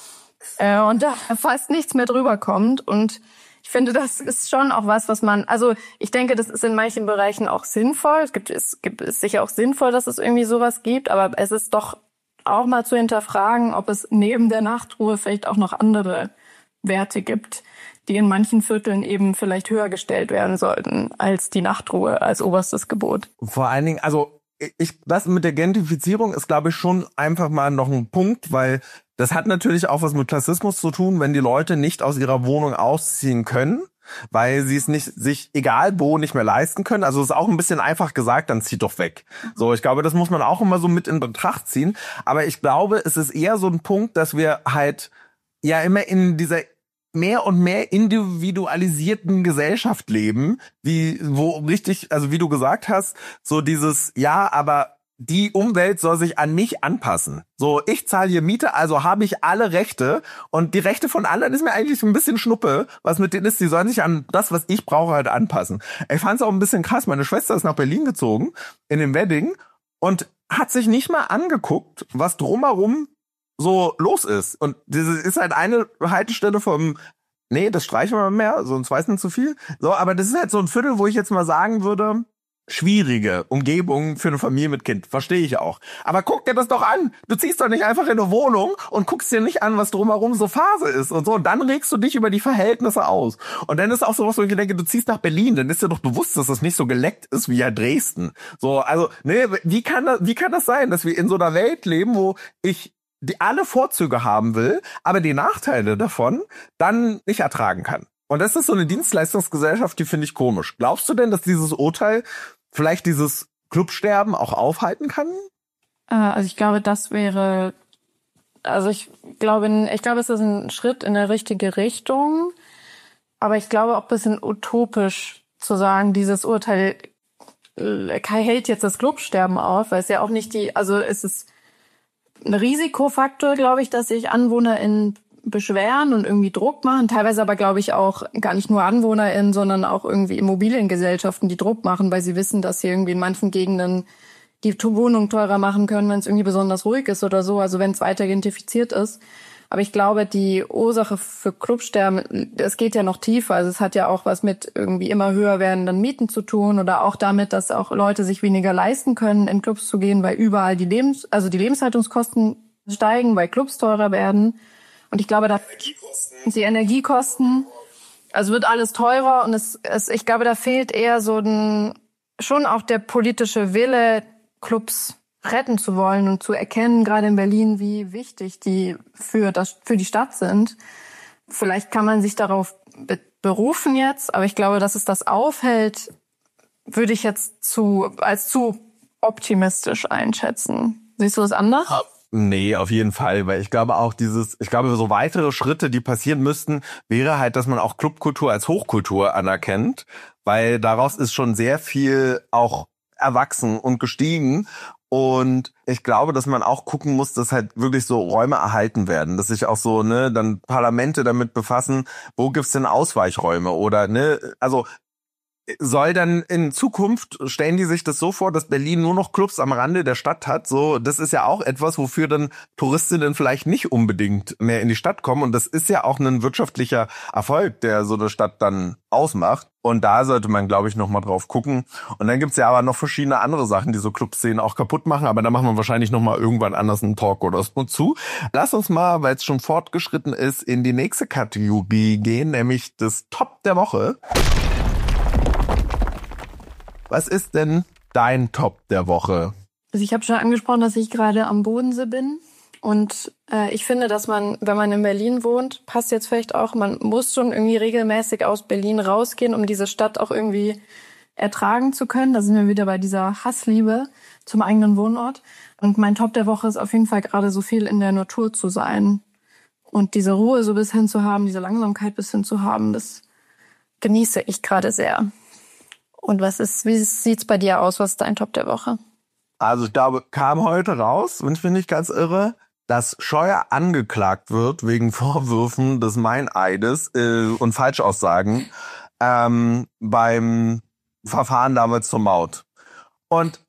Äh, und da fast nichts mehr drüber kommt. Und ich finde, das ist schon auch was, was man, also ich denke, das ist in manchen Bereichen auch sinnvoll. Es gibt, es gibt, es ist sicher auch sinnvoll, dass es irgendwie sowas gibt, aber es ist doch auch mal zu hinterfragen, ob es neben der Nachtruhe vielleicht auch noch andere Werte gibt, die in manchen Vierteln eben vielleicht höher gestellt werden sollten als die Nachtruhe, als oberstes Gebot. Vor allen Dingen, also ich, das mit der Gentrifizierung ist, glaube ich, schon einfach mal noch ein Punkt, weil das hat natürlich auch was mit Klassismus zu tun, wenn die Leute nicht aus ihrer Wohnung ausziehen können, weil sie es nicht sich egal wo nicht mehr leisten können. Also es ist auch ein bisschen einfach gesagt, dann zieht doch weg. So, ich glaube, das muss man auch immer so mit in Betracht ziehen. Aber ich glaube, es ist eher so ein Punkt, dass wir halt ja immer in dieser mehr und mehr individualisierten Gesellschaft leben, wie wo richtig, also wie du gesagt hast, so dieses ja, aber die Umwelt soll sich an mich anpassen. So, ich zahle hier Miete, also habe ich alle Rechte und die Rechte von anderen ist mir eigentlich ein bisschen Schnuppe, was mit denen ist, die sollen sich an das, was ich brauche, halt anpassen. Ich fand es auch ein bisschen krass, meine Schwester ist nach Berlin gezogen, in dem Wedding und hat sich nicht mal angeguckt, was drumherum so los ist. Und das ist halt eine Haltestelle vom, nee, das streichen wir mal mehr, sonst weiß man zu viel. So, aber das ist halt so ein Viertel, wo ich jetzt mal sagen würde, schwierige Umgebung für eine Familie mit Kind. Verstehe ich auch. Aber guck dir das doch an. Du ziehst doch nicht einfach in eine Wohnung und guckst dir nicht an, was drumherum so Phase ist und so. Und dann regst du dich über die Verhältnisse aus. Und dann ist auch sowas, wo ich denke, du ziehst nach Berlin, dann ist dir doch bewusst, dass das nicht so geleckt ist wie ja Dresden. So, also, ne, wie kann das, wie kann das sein, dass wir in so einer Welt leben, wo ich die alle Vorzüge haben will, aber die Nachteile davon dann nicht ertragen kann? Und das ist so eine Dienstleistungsgesellschaft, die finde ich komisch. Glaubst du denn, dass dieses Urteil vielleicht dieses Clubsterben auch aufhalten kann? Also ich glaube, das wäre, also ich glaube, ich glaube, es ist ein Schritt in eine richtige Richtung, aber ich glaube auch ein bisschen utopisch zu sagen, dieses Urteil hält jetzt das Clubsterben auf, weil es ja auch nicht die, also es ist ein Risikofaktor, glaube ich, dass sich AnwohnerInnen beschweren und irgendwie Druck machen. Teilweise aber, glaube ich, auch gar nicht nur AnwohnerInnen, sondern auch irgendwie Immobiliengesellschaften, die Druck machen, weil sie wissen, dass sie irgendwie in manchen Gegenden die Wohnung teurer machen können, wenn es irgendwie besonders ruhig ist oder so, also wenn es weiter gentrifiziert ist. Aber ich glaube, die Ursache für Clubsterben, es geht ja noch tiefer. Also es hat ja auch was mit irgendwie immer höher werdenden Mieten zu tun oder auch damit, dass auch Leute sich weniger leisten können, in Clubs zu gehen, weil überall die Lebens, also die Lebenshaltungskosten steigen, weil Clubs teurer werden. Und ich glaube, da die Energiekosten, also wird alles teurer und es, es, ich glaube, da fehlt eher so ein, schon auch der politische Wille, Clubs retten zu wollen und zu erkennen, gerade in Berlin, wie wichtig die für das, für die Stadt sind. Vielleicht kann man sich darauf be- berufen jetzt, aber ich glaube, dass es das aufhält, würde ich jetzt zu, als zu optimistisch einschätzen. Siehst du das anders? Nee, auf jeden Fall, weil ich glaube auch dieses, ich glaube so weitere Schritte, die passieren müssten, wäre halt, dass man auch Clubkultur als Hochkultur anerkennt, weil daraus ist schon sehr viel auch erwachsen und gestiegen. Und ich glaube, dass man auch gucken muss, dass halt wirklich so Räume erhalten werden, dass sich auch so, ne, dann Parlamente damit befassen, wo gibt's denn Ausweichräume oder, ne, also soll dann in Zukunft, stellen die sich das so vor, dass Berlin nur noch Clubs am Rande der Stadt hat, so, das ist ja auch etwas, wofür dann Touristinnen vielleicht nicht unbedingt mehr in die Stadt kommen und das ist ja auch ein wirtschaftlicher Erfolg, der so eine Stadt dann ausmacht und da sollte man, glaube ich, nochmal drauf gucken und dann gibt's ja aber noch verschiedene andere Sachen, die so Clubszenen auch kaputt machen, aber da machen wir wahrscheinlich nochmal irgendwann anders einen Talk oder so zu. Lass uns mal, weil es schon fortgeschritten ist, in die nächste Kategorie gehen, nämlich das Top der Woche. Was ist denn dein Top der Woche? Also ich habe schon angesprochen, dass ich gerade am Bodensee bin. Und äh, ich finde, dass man, wenn man in Berlin wohnt, passt jetzt vielleicht auch, man muss schon irgendwie regelmäßig aus Berlin rausgehen, um diese Stadt auch irgendwie ertragen zu können. Da sind wir wieder bei dieser Hassliebe zum eigenen Wohnort. Und mein Top der Woche ist auf jeden Fall gerade so viel in der Natur zu sein. Und diese Ruhe so bis hin zu haben, diese Langsamkeit bis hin zu haben, das genieße ich gerade sehr. Und was ist, wie sieht's bei dir aus? Was ist dein Top der Woche? Also ich glaube, kam heute raus, und finde ich ganz irre, dass Scheuer angeklagt wird wegen Vorwürfen des Meineides äh, und Falschaussagen ähm, beim Verfahren damals zur Maut. Und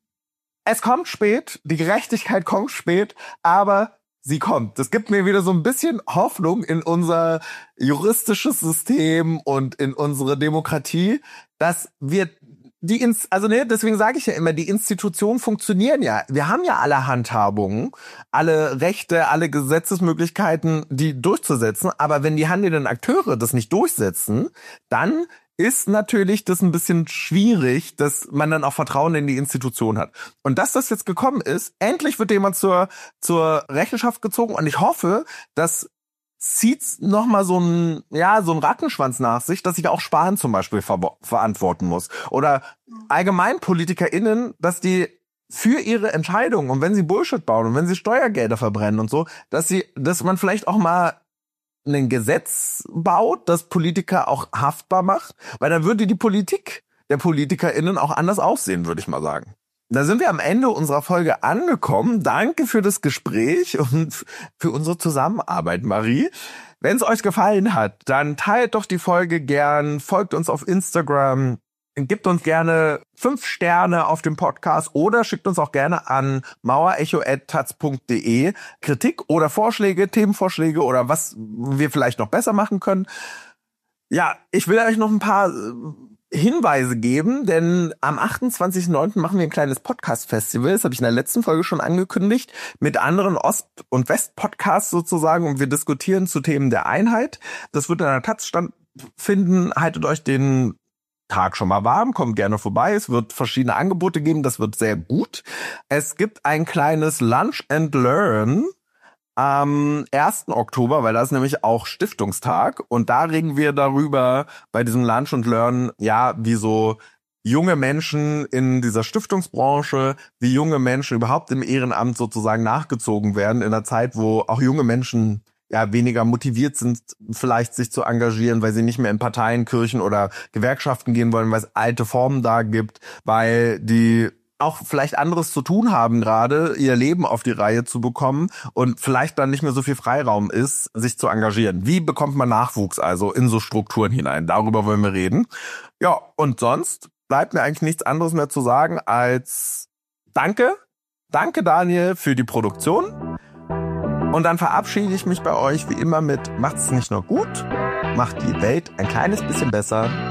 es kommt spät, die Gerechtigkeit kommt spät, aber sie kommt. Das gibt mir wieder so ein bisschen Hoffnung in unser juristisches System und in unsere Demokratie, dass wir die ins, also ne, deswegen sage ich ja immer, die Institutionen funktionieren ja. Wir haben ja alle Handhabungen, alle Rechte, alle Gesetzesmöglichkeiten, die durchzusetzen. Aber wenn die handelnden Akteure das nicht durchsetzen, dann ist natürlich das ein bisschen schwierig, dass man dann auch Vertrauen in die Institution hat. Und dass das jetzt gekommen ist, endlich wird jemand zur zur Rechenschaft gezogen und ich hoffe, dass zieht noch mal so ein ja so ein Rattenschwanz nach sich, dass sich auch Spahn zum Beispiel ver- verantworten muss oder allgemein PolitikerInnen, dass die für ihre Entscheidungen und wenn sie Bullshit bauen und wenn sie Steuergelder verbrennen und so, dass sie, dass man vielleicht auch mal ein Gesetz baut, das Politiker auch haftbar macht, weil dann würde die Politik der PolitikerInnen auch anders aussehen, würde ich mal sagen. Da sind wir am Ende unserer Folge angekommen. Danke für das Gespräch und für unsere Zusammenarbeit, Marie. Wenn es euch gefallen hat, dann teilt doch die Folge gern, folgt uns auf Instagram, Gebt uns gerne fünf Sterne auf dem Podcast oder schickt uns auch gerne an mauerecho at taz punkt de Kritik oder Vorschläge, Themenvorschläge oder was wir vielleicht noch besser machen können. Ja, ich will euch noch ein paar Hinweise geben, denn am achtundzwanzigsten neunten machen wir ein kleines Podcast-Festival, das habe ich in der letzten Folge schon angekündigt, mit anderen Ost- und West-Podcasts sozusagen, und wir diskutieren zu Themen der Einheit. Das wird in der Taz stattfinden. Haltet euch den Tag schon mal warm, kommt gerne vorbei. Es wird verschiedene Angebote geben, das wird sehr gut. Es gibt ein kleines Lunch and Learn am ersten Oktober, weil das ist nämlich auch Stiftungstag, und da reden wir darüber bei diesem Lunch and Learn, ja, wie so junge Menschen in dieser Stiftungsbranche, wie junge Menschen überhaupt im Ehrenamt sozusagen nachgezogen werden, in einer Zeit, wo auch junge Menschen ja weniger motiviert sind, vielleicht sich zu engagieren, weil sie nicht mehr in Parteien, Kirchen oder Gewerkschaften gehen wollen, weil es alte Formen da gibt, weil die auch vielleicht anderes zu tun haben gerade, ihr Leben auf die Reihe zu bekommen und vielleicht dann nicht mehr so viel Freiraum ist, sich zu engagieren. Wie bekommt man Nachwuchs also in so Strukturen hinein? Darüber wollen wir reden. Ja, und sonst bleibt mir eigentlich nichts anderes mehr zu sagen als Danke. Danke, Daniel, für die Produktion. Und dann verabschiede ich mich bei euch wie immer mit: Macht's nicht nur gut, macht die Welt ein kleines bisschen besser.